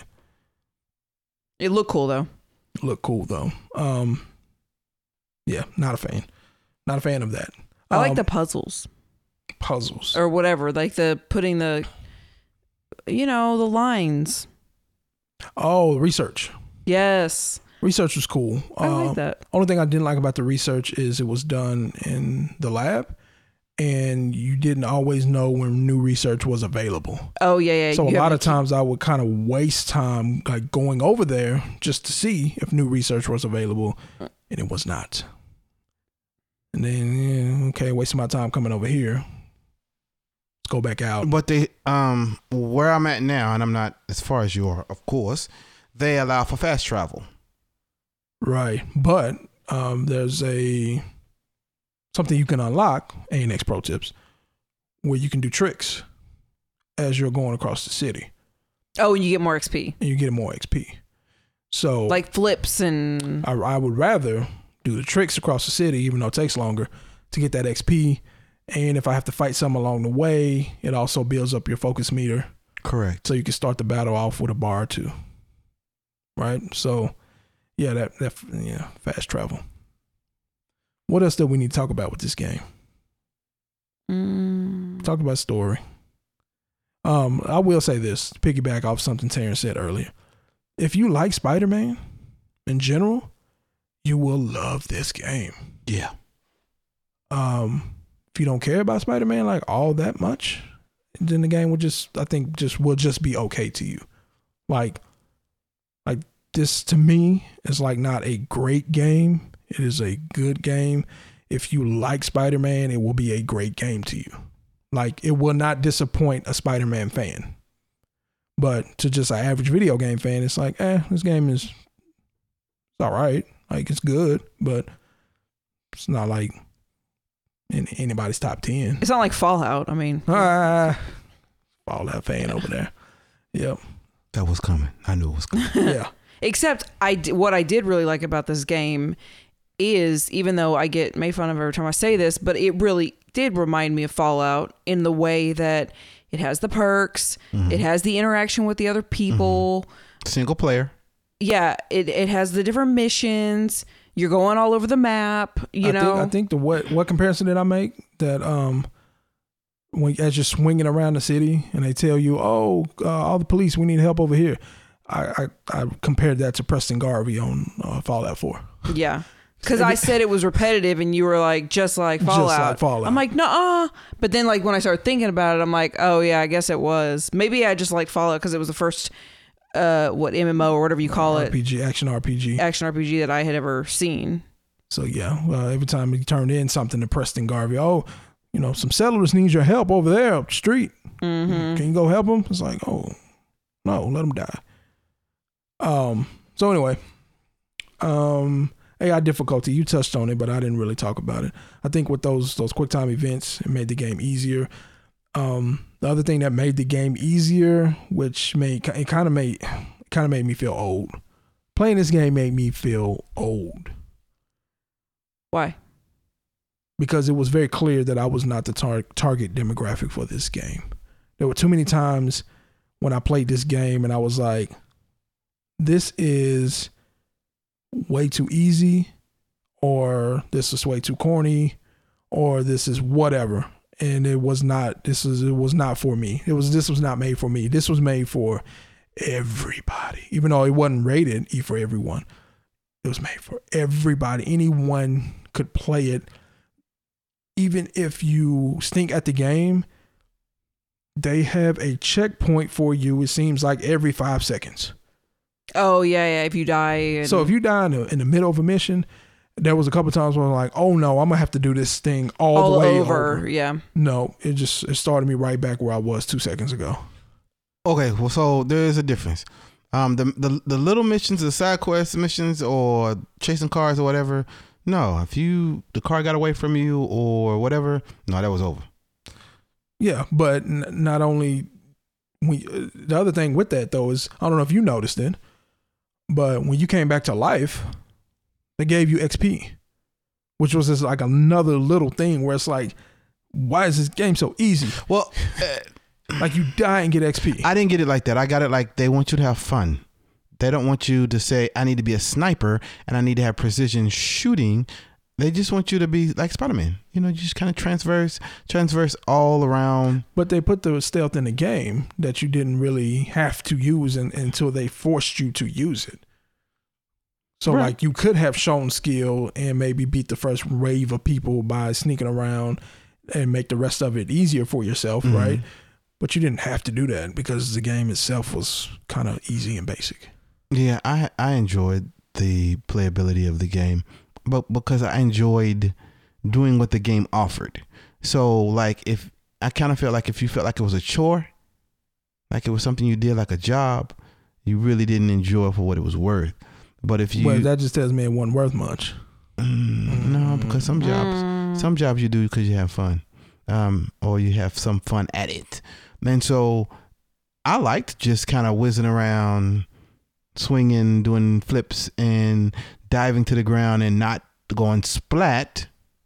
It looked cool though. Look cool though. Um, yeah, not a fan. Not a fan of that. I like Um, the puzzles puzzles. or whatever, like the putting the, you know, the lines. Oh, research. Yes. Research was cool. I Um, like that. Only thing I didn't like about the research is it was done in the lab, and you didn't always know when new research was available. Oh yeah, yeah. So a you have lot to of times I would kind of waste time like going over there just to see if new research was available, and it was not. And then yeah, okay, wasting my time coming over here. Let's go back out. But they, um, where I'm at now, and I'm not as far as you are, of course, they allow for fast travel. Right, but um, there's a something you can unlock, A N X Pro Tips, where you can do tricks as you're going across the city. Oh, and you get more X P. And you get more X P. So Like flips and... I, I would rather do the tricks across the city, even though it takes longer, to get that X P. And if I have to fight something along the way, it also builds up your focus meter. Correct. So you can start the battle off with a bar or two. Right? So, yeah, that, that yeah, fast travel. What else do we need to talk about with this game? Mm. Talk about story. Um, I will say this, to piggyback off something Terrence said earlier. If you like Spider-Man in general, you will love this game. Yeah. Um, if you don't care about Spider-Man like all that much, then the game will just, I think, just will just be okay to you. Like, like this to me is like not a great game. It is a good game. If you like Spider-Man, it will be a great game to you. Like, it will not disappoint a Spider-Man fan. But to just an average video game fan, it's like, eh, this game is it's all right. Like, it's good, but it's not like in anybody's top ten. It's not like Fallout. I mean... Ah, Fallout fan over there. Yep. That was coming. I knew it was coming. Yeah. Except I, d- what I did really like about this game is, even though I get made fun of every time I say this, but it really did remind me of Fallout in the way that it has the perks, Mm-hmm. it has the interaction with the other people. Single player. Yeah, it, it has the different missions. You're going all over the map, you I know. think, I think the what what comparison did I make? That um when as you're swinging around the city and they tell you, oh, uh, all the police, we need help over here. I, I, I compared that to Preston Garvey on uh, Fallout four. Yeah. Because I said it was repetitive and you were like, just like Fallout. Just like Fallout. I'm like, nuh-uh. But then like when I started thinking about it, I'm like, oh yeah, I guess it was. Maybe I just like Fallout because it was the first, uh, what, M M O or whatever you call R it. P G, action R P G. Action R P G that I had ever seen. So yeah, well, every time he turned in something to Preston Garvey, oh, you know, some settlers need your help over there up the street. Mm-hmm. Can you go help them? It's like, oh, no, let them die. Um. So anyway, um, A I difficulty, you touched on it, but I didn't really talk about it. I think with those those QuickTime events, it made the game easier. Um, the other thing that made the game easier, which made it kind of made kind of made me feel old. Playing this game made me feel old. Why? Because it was very clear that I was not the tar- target demographic for this game. There were too many times when I played this game and I was like, this is way too easy, or this is way too corny, or this is whatever. And it was not, this is, it was not for me. It was, this was not made for me. This was made for everybody. Even though it wasn't rated E for everyone, it was made for everybody. Anyone could play it. Even if you stink at the game, they have a checkpoint for you, it seems like every five seconds. Oh yeah, yeah. If you die, and... So if you die in the, in the middle of a mission, there was a couple times where I'm like, oh no, I'm gonna have to do this thing all, all the way over. over. Yeah. No, it just it started me right back where I was two seconds ago. Okay, well, so there is a difference. Um, the the the little missions, the side quest missions, or chasing cars or whatever. No, if you the car got away from you or whatever, no, that was over. Yeah, but n- not only we. Uh, the other thing with that though is, I don't know if you noticed it, but when you came back to life, they gave you X P, which was just like another little thing where it's like, why is this game so easy? Well, uh, Like you die and get X P. I didn't get it like that. I got it like they want you to have fun. They don't want you to say, I need to be a sniper and I need to have precision shooting. They just want you to be like Spider-Man. You know, you just kind of transverse, transverse all around. But they put the stealth in the game that you didn't really have to use in, until they forced you to use it. So Right. like you could have shown skill and maybe beat the first wave of people by sneaking around and make the rest of it easier for yourself, Mhm. right? But you didn't have to do that because the game itself was kind of easy and basic. Yeah, I I enjoyed the playability of the game, but because I enjoyed doing what the game offered. So like if I kind of felt like if you felt like it was a chore, like it was something you did like a job, you really didn't enjoy it for what it was worth. But if you Well, that just tells me it wasn't worth much. Mm, no, because some jobs some jobs you do because you have fun, um, or you have some fun at it. And so I liked just kind of whizzing around, swinging, doing flips, and diving to the ground and not going splat.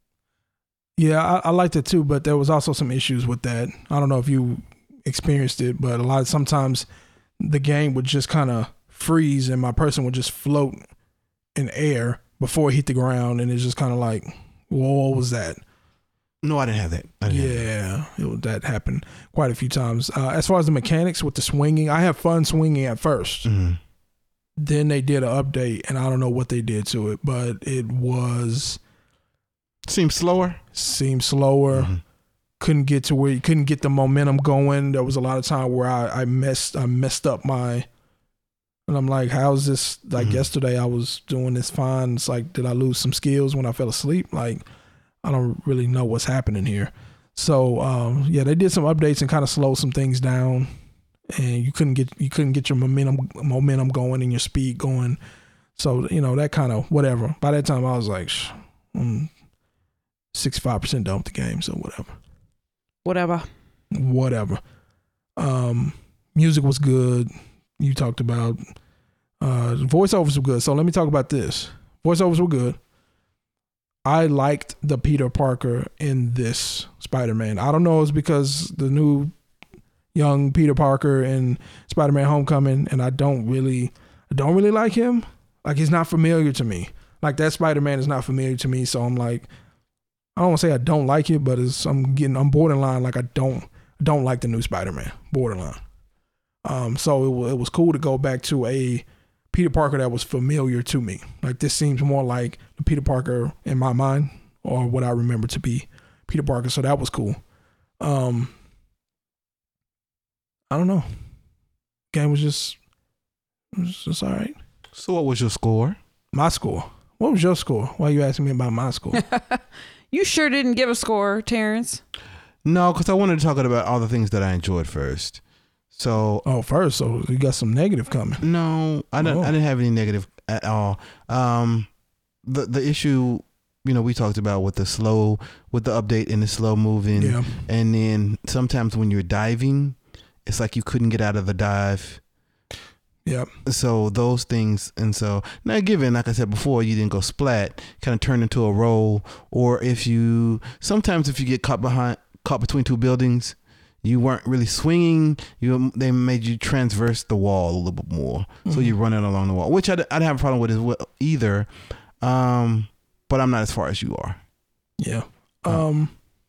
Yeah, I, I liked it too, but there was also some issues with that. I don't know if you experienced it, but a lot of sometimes the game would just kind of freeze and my person would just float in air before it hit the ground, and it's just kind of like, well, what was that? No, I didn't have that. I didn't have that. Yeah, it, was- that happened quite a few times. Uh, as far as the mechanics with the swinging, I had fun swinging at first. Mhm. Then they did an update, and I don't know what they did to it, but it was Seems slower. seemed slower. Mhm. Couldn't get to where you couldn't get the momentum going. There was a lot of time where I, I messed I messed up my, and I'm like, how's this? Like Mhm. yesterday, I was doing this fine. It's like, did I lose some skills when I fell asleep? Like, I don't really know what's happening here. So um, yeah, they did some updates and kind of slowed some things down, and you couldn't get you couldn't get your momentum momentum going and your speed going. So you know that kind of whatever. By that time, I was like, Shh, I'm sixty-five percent done with the game, so whatever. Whatever. Whatever. Um, music was good. You talked about uh, voiceovers were good. So let me talk about this. Voiceovers were good. I liked the Peter Parker in this Spider-Man. I don't know if it's because the new young Peter Parker in Spider-Man Homecoming, and I don't really, I don't really like him. Like he's not familiar to me. Like that Spider-Man is not familiar to me. So I'm like, I don't want to say I don't like it, but it's, I'm getting, I'm borderline. Like I don't, don't like the new Spider-Man. Borderline. Um, so it, wa- it was cool to go back to a Peter Parker that was familiar to me. Like this seems more like the Peter Parker in my mind, or what I remember to be Peter Parker. So that was cool. Um, I don't know. Game was just, it was just all right. So what was your score? My score. What was your score? Why are you asking me about my score? You sure didn't give a score, Terrence. No, because I wanted to talk about all the things that I enjoyed first. So Oh, first, so you got some negative coming. no, I didn't. Oh. I didn't have any negative at all. Um, the the issue, you know, we talked about with the slow, with the update and the slow moving, Yeah. and then sometimes when you're diving, it's like you couldn't get out of the dive. Yep. So those things, and so now given, like I said before, you didn't go splat, kind of turn into a roll, or if you sometimes if you get caught behind, caught between two buildings, you weren't really swinging. You they made you transverse the wall a little bit more, so you're running along the wall, which I, I didn't have a problem with as well either. Um, but I'm not as far as you are. Yeah. Um.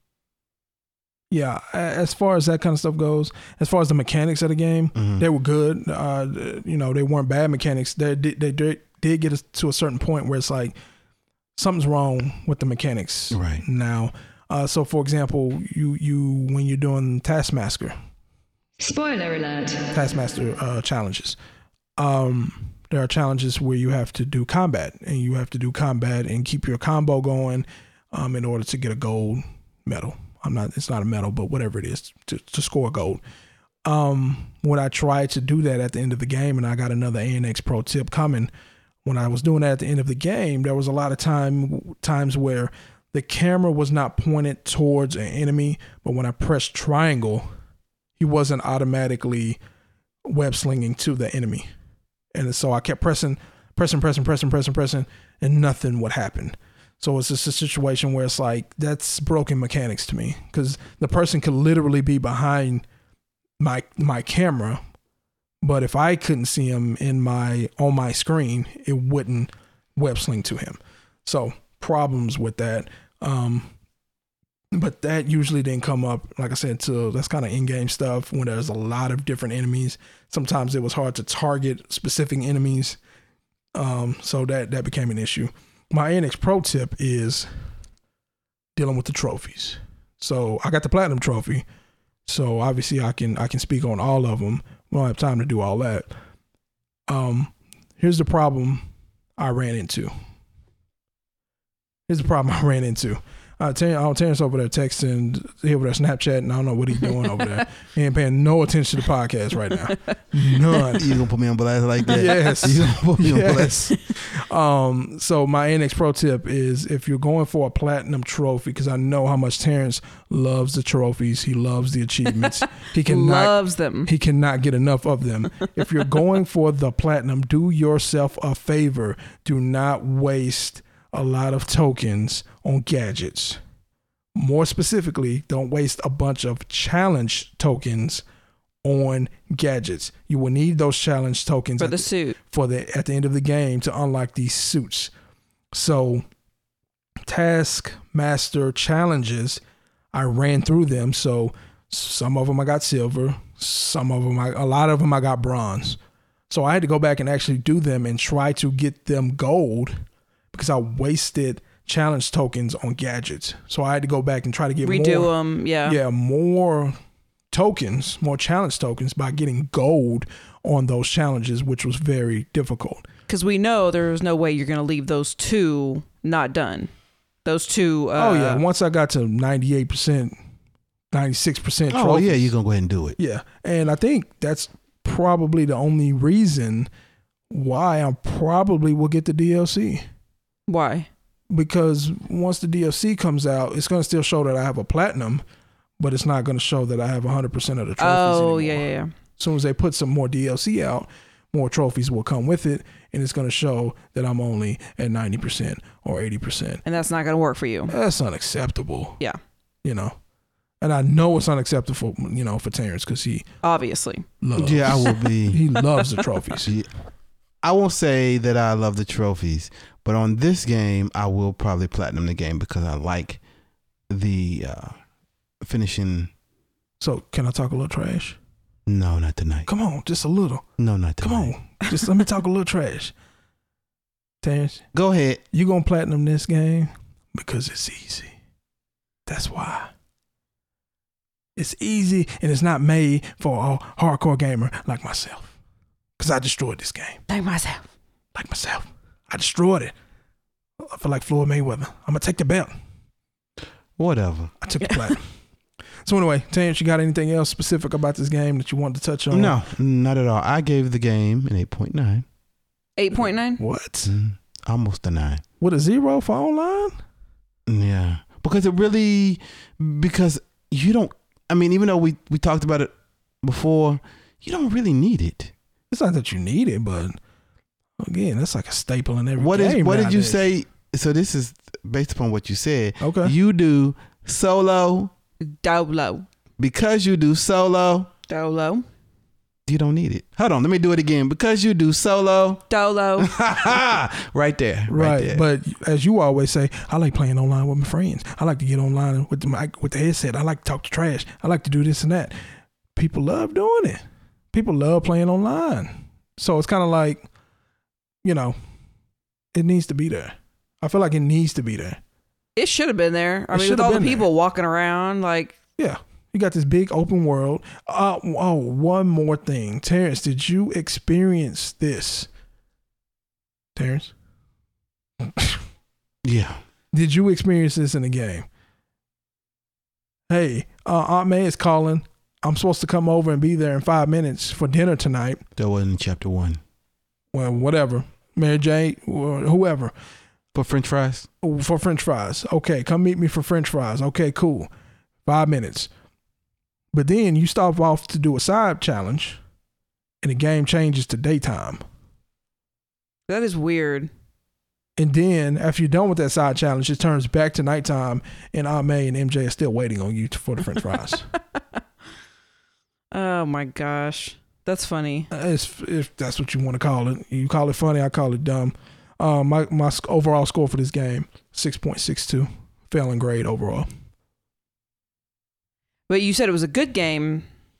Yeah. a- As far as that kind of stuff goes, as far as the mechanics of the game, Mhm. they were good. Uh, you know, they weren't bad mechanics. They did. They did, did get us to a certain point where it's like something's wrong with the mechanics Right. now. Uh, so, for example, you you when you're doing Taskmaster, Spoiler alert. Taskmaster uh, challenges. Um, there are challenges where you have to do combat, and you have to do combat and keep your combo going um, in order to get a gold medal. I'm not, it's not a medal, but whatever it is to, to score gold. Um, when I tried to do that at the end of the game, and I got another A N X pro tip coming, when I was doing that at the end of the game, there was a lot of time times where the camera was not pointed towards an enemy, but when I pressed triangle, he wasn't automatically web slinging to the enemy. And so I kept pressing, pressing, pressing, pressing, pressing, pressing, and nothing would happen. So it's just a situation where it's like, that's broken mechanics to me, because the person could literally be behind my my camera, but if I couldn't see him in my on my screen, it wouldn't web sling to him. So problems with that. Um, but that usually didn't come up, like I said, till that's kind of in-game stuff when there's a lot of different enemies. Sometimes it was hard to target specific enemies. Um, so that that became an issue. My A N X Pro tip is dealing with the trophies. So I got the platinum trophy. So obviously I can I can speak on all of them. We don't have time to do all that. Um, here's the problem I ran into. Here's the problem I ran into. Uh, Ter- oh, Terrence over there texting, he over there Snapchatting. I don't know what he's doing over there. He ain't paying no attention to the podcast right now. None. You gonna put me on blast like that? Yes. You gonna put me on Yes. blast? Um, so my A N X Pro tip is if you're going for a platinum trophy, because I know how much Terrence loves the trophies, he loves the achievements. He cannot Loves them. he cannot get enough of them. If you're going for the platinum, do yourself a favor. Do not waste a lot of tokens on gadgets. More specifically, don't waste a bunch of challenge tokens on gadgets. You will need those challenge tokens For at the suit. for the at the end of the game to unlock these suits. So Taskmaster challenges, I ran through them. So some of them I got silver, some of them I, a lot of them I got bronze. So I had to go back and actually do them and try to get them gold because I wasted challenge tokens on gadgets. So I had to go back and try to get Redo more, them. Yeah. yeah, more tokens, more challenge tokens by getting gold on those challenges, which was very difficult. Because we know there's no way you're going to leave those two not done. Those two. Uh, Oh yeah, once I got to ninety-eight percent, ninety-six percent trophies. Oh yeah, you're gonna go ahead and do it. Yeah, and I think that's probably the only reason why I probably will get the D L C. Why? Because once the D L C comes out, it's going to still show that I have a platinum, but it's not going to show that I have one hundred percent of the trophies Oh, anymore. yeah, yeah, yeah. As soon as they put some more D L C out, more trophies will come with it, and it's going to show that I'm only at ninety percent or eighty percent. And that's not going to work for you. That's unacceptable. Yeah. You know? And I know it's unacceptable, you know, for Terrence because he Obviously. loves, Yeah, I will be. he loves the trophies. Yeah. I won't say that I love the trophies, but on this game, I will probably platinum the game because I like the uh, finishing. So can I talk a little trash? No, not tonight. Come on, just a little. No, not Come tonight. on. Just let me talk a little trash. Terrence, Go ahead. you gonna platinum this game because it's easy. That's why. It's easy and it's not made for a hardcore gamer like myself. Because I destroyed this game. Like myself. Like myself. I destroyed it. I feel like Floyd Mayweather. I'm going to take the belt. Whatever. I took the platinum. So anyway, Terrence, you got anything else specific about this game that you wanted to touch on? No, not at all. I gave the game an eight point nine. eight point nine? What? Mm, almost a nine. With a zero for online? Yeah. Because it really, because you don't, I mean, even though we, we talked about it before, you don't really need it. It's not that you need it, but again, that's like a staple in every What is game what did you nowadays. say? So this is based upon what you said. Okay. You do solo Dolo. because you do solo. Dolo. You don't need it. Hold on, let me do it again. Because you do solo. Dolo. right there. Right, Right, there. but as you always say, I like playing online with my friends. I like to get online with the mic, with the headset. I like to talk to trash. I like to do this and that. People love doing it. People love playing online. So it's kind of like, you know, it needs to be there. I feel like it needs to be there. It should have been there. I It mean, should with have all the been people there. walking around, like, Yeah. You got this big open world. Uh, oh, one more thing. Terrence, did you experience this? Terrence? yeah. Did you experience this in the game? Hey, uh, Aunt May is calling. I'm supposed to come over and be there in five minutes for dinner tonight. That wasn't in chapter one. Well, whatever. Mary Jane or whoever. For French fries? For French fries. Okay, come meet me for French fries. Okay, cool. Five minutes. But then you stop off to do a side challenge and the game changes to daytime. that is weird. And then after you're done with that side challenge, it turns back to nighttime and Aunt May and M J are still waiting on you to, for the French fries. Oh my gosh. That's funny. It's, if that's what you want to call it. You call it funny, I call it dumb. Um, my, my sc- overall score for this game, six point six two. Failing grade overall. But you said it was a good game.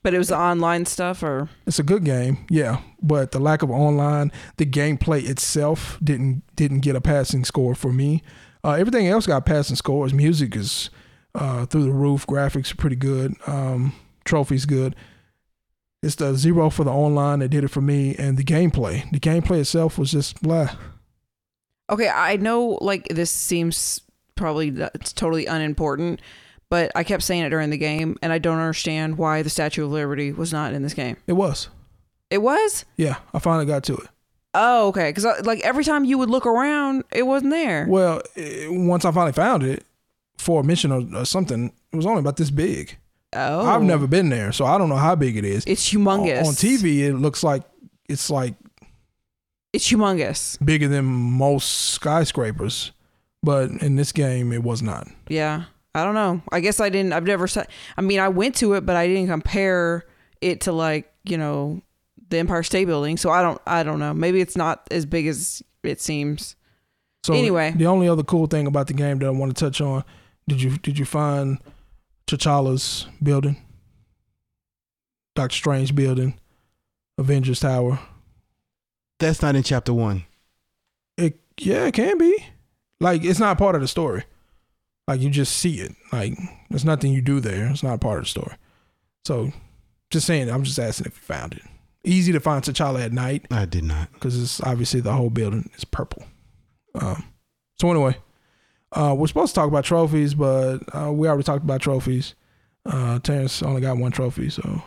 But it was the online stuff, or It's a good game, yeah. But the lack of online, the gameplay itself didn't didn't get a passing score for me. Uh, everything else got passing scores. Music is uh, through the roof. Graphics are pretty good. Um, trophies good. It's the zero for the online that did it for me, and the gameplay. The gameplay itself was just blah. okay, I know like this seems probably it's totally unimportant, but I kept saying it during the game, and I don't understand why the Statue of Liberty was not in this game. It was. It was? Yeah, I finally got to it. Oh, okay. Because like every time you would look around, it wasn't there. Well, it, once I finally found it for a mission or, or something, it was only about this big. Oh, I've never been there, so I don't know how big it is. It's humongous. On, on T V, it looks like it's like It's humongous. bigger than most skyscrapers, but in this game, it was not. Yeah. I don't know. I guess I didn't. I've never said. I mean, I went to it, but I didn't compare it to like you know the Empire State Building. So I don't. I don't know. Maybe it's not as big as it seems. So Anyway. the only other cool thing about the game that I want to touch on, did you did you find T'Challa's building, Doctor Strange building, Avengers Tower? That's not in chapter one. It yeah, it can be. Like it's not part of the story. Like you just see it. Like there's nothing you do there. It's not part of the story. So just saying, I'm just asking if you found it. Easy to find T'Challa at night I did not. because it's obviously the whole building is purple. Um, so anyway, uh, we're supposed to talk about trophies, but uh, we already talked about trophies. Uh, Terrence only got one trophy, so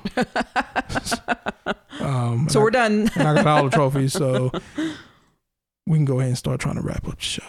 um, So and we're I, done. and I got all the trophies, so we can go ahead and start trying to wrap up the show.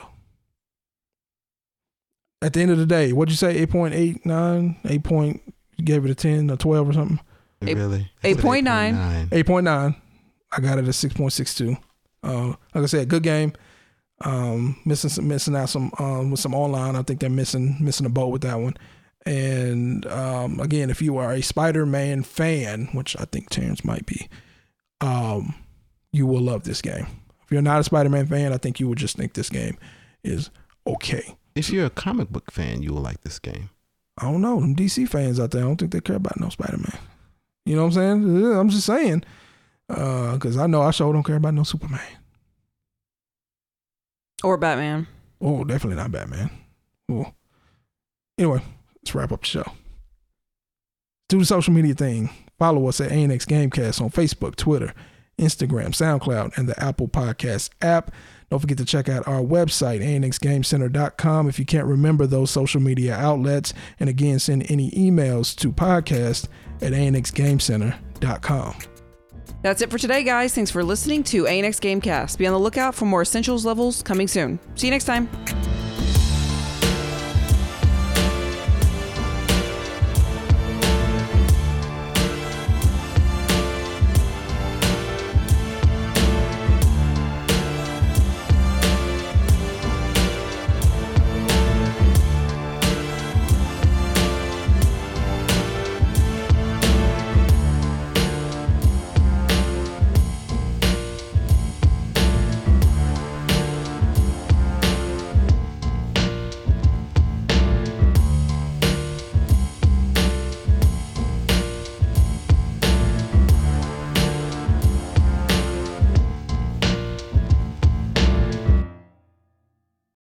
At the end of the day, what'd you say? eight point eight nine? eight point, you gave it a ten or twelve or something? Eight- Really? eight point nine. eight point nine. I got it at six point six two. Uh, like I said, good game. Um, missing some, missing out some um, with some online. I think they're missing missing a boat with that one. And um, again, if you are a Spider-Man fan, which I think Terrence might be, um, you will love this game. If you're not a Spider-Man fan, I think you would just think this game is okay. If you're a comic book fan, you will like this game. I don't know. Them D C fans out there, I don't think they care about no Spider-Man. You know what I'm saying? I'm just saying. Because uh, I know I sure don't care about no Superman. Or Batman. Oh, definitely not Batman. Oh. Anyway, let's wrap up the show. Do the social media thing. Follow us at A N X Gamecast on Facebook, Twitter, Instagram, SoundCloud, and the Apple Podcast app. Don't forget to check out our website, A N X Game Center dot com, if you can't remember those social media outlets. And again, send any emails to podcast at A N X Game Center dot com. That's it for today, guys. Thanks for listening to A N X Gamecast. Be on the lookout for more Essentials levels coming soon. See you next time.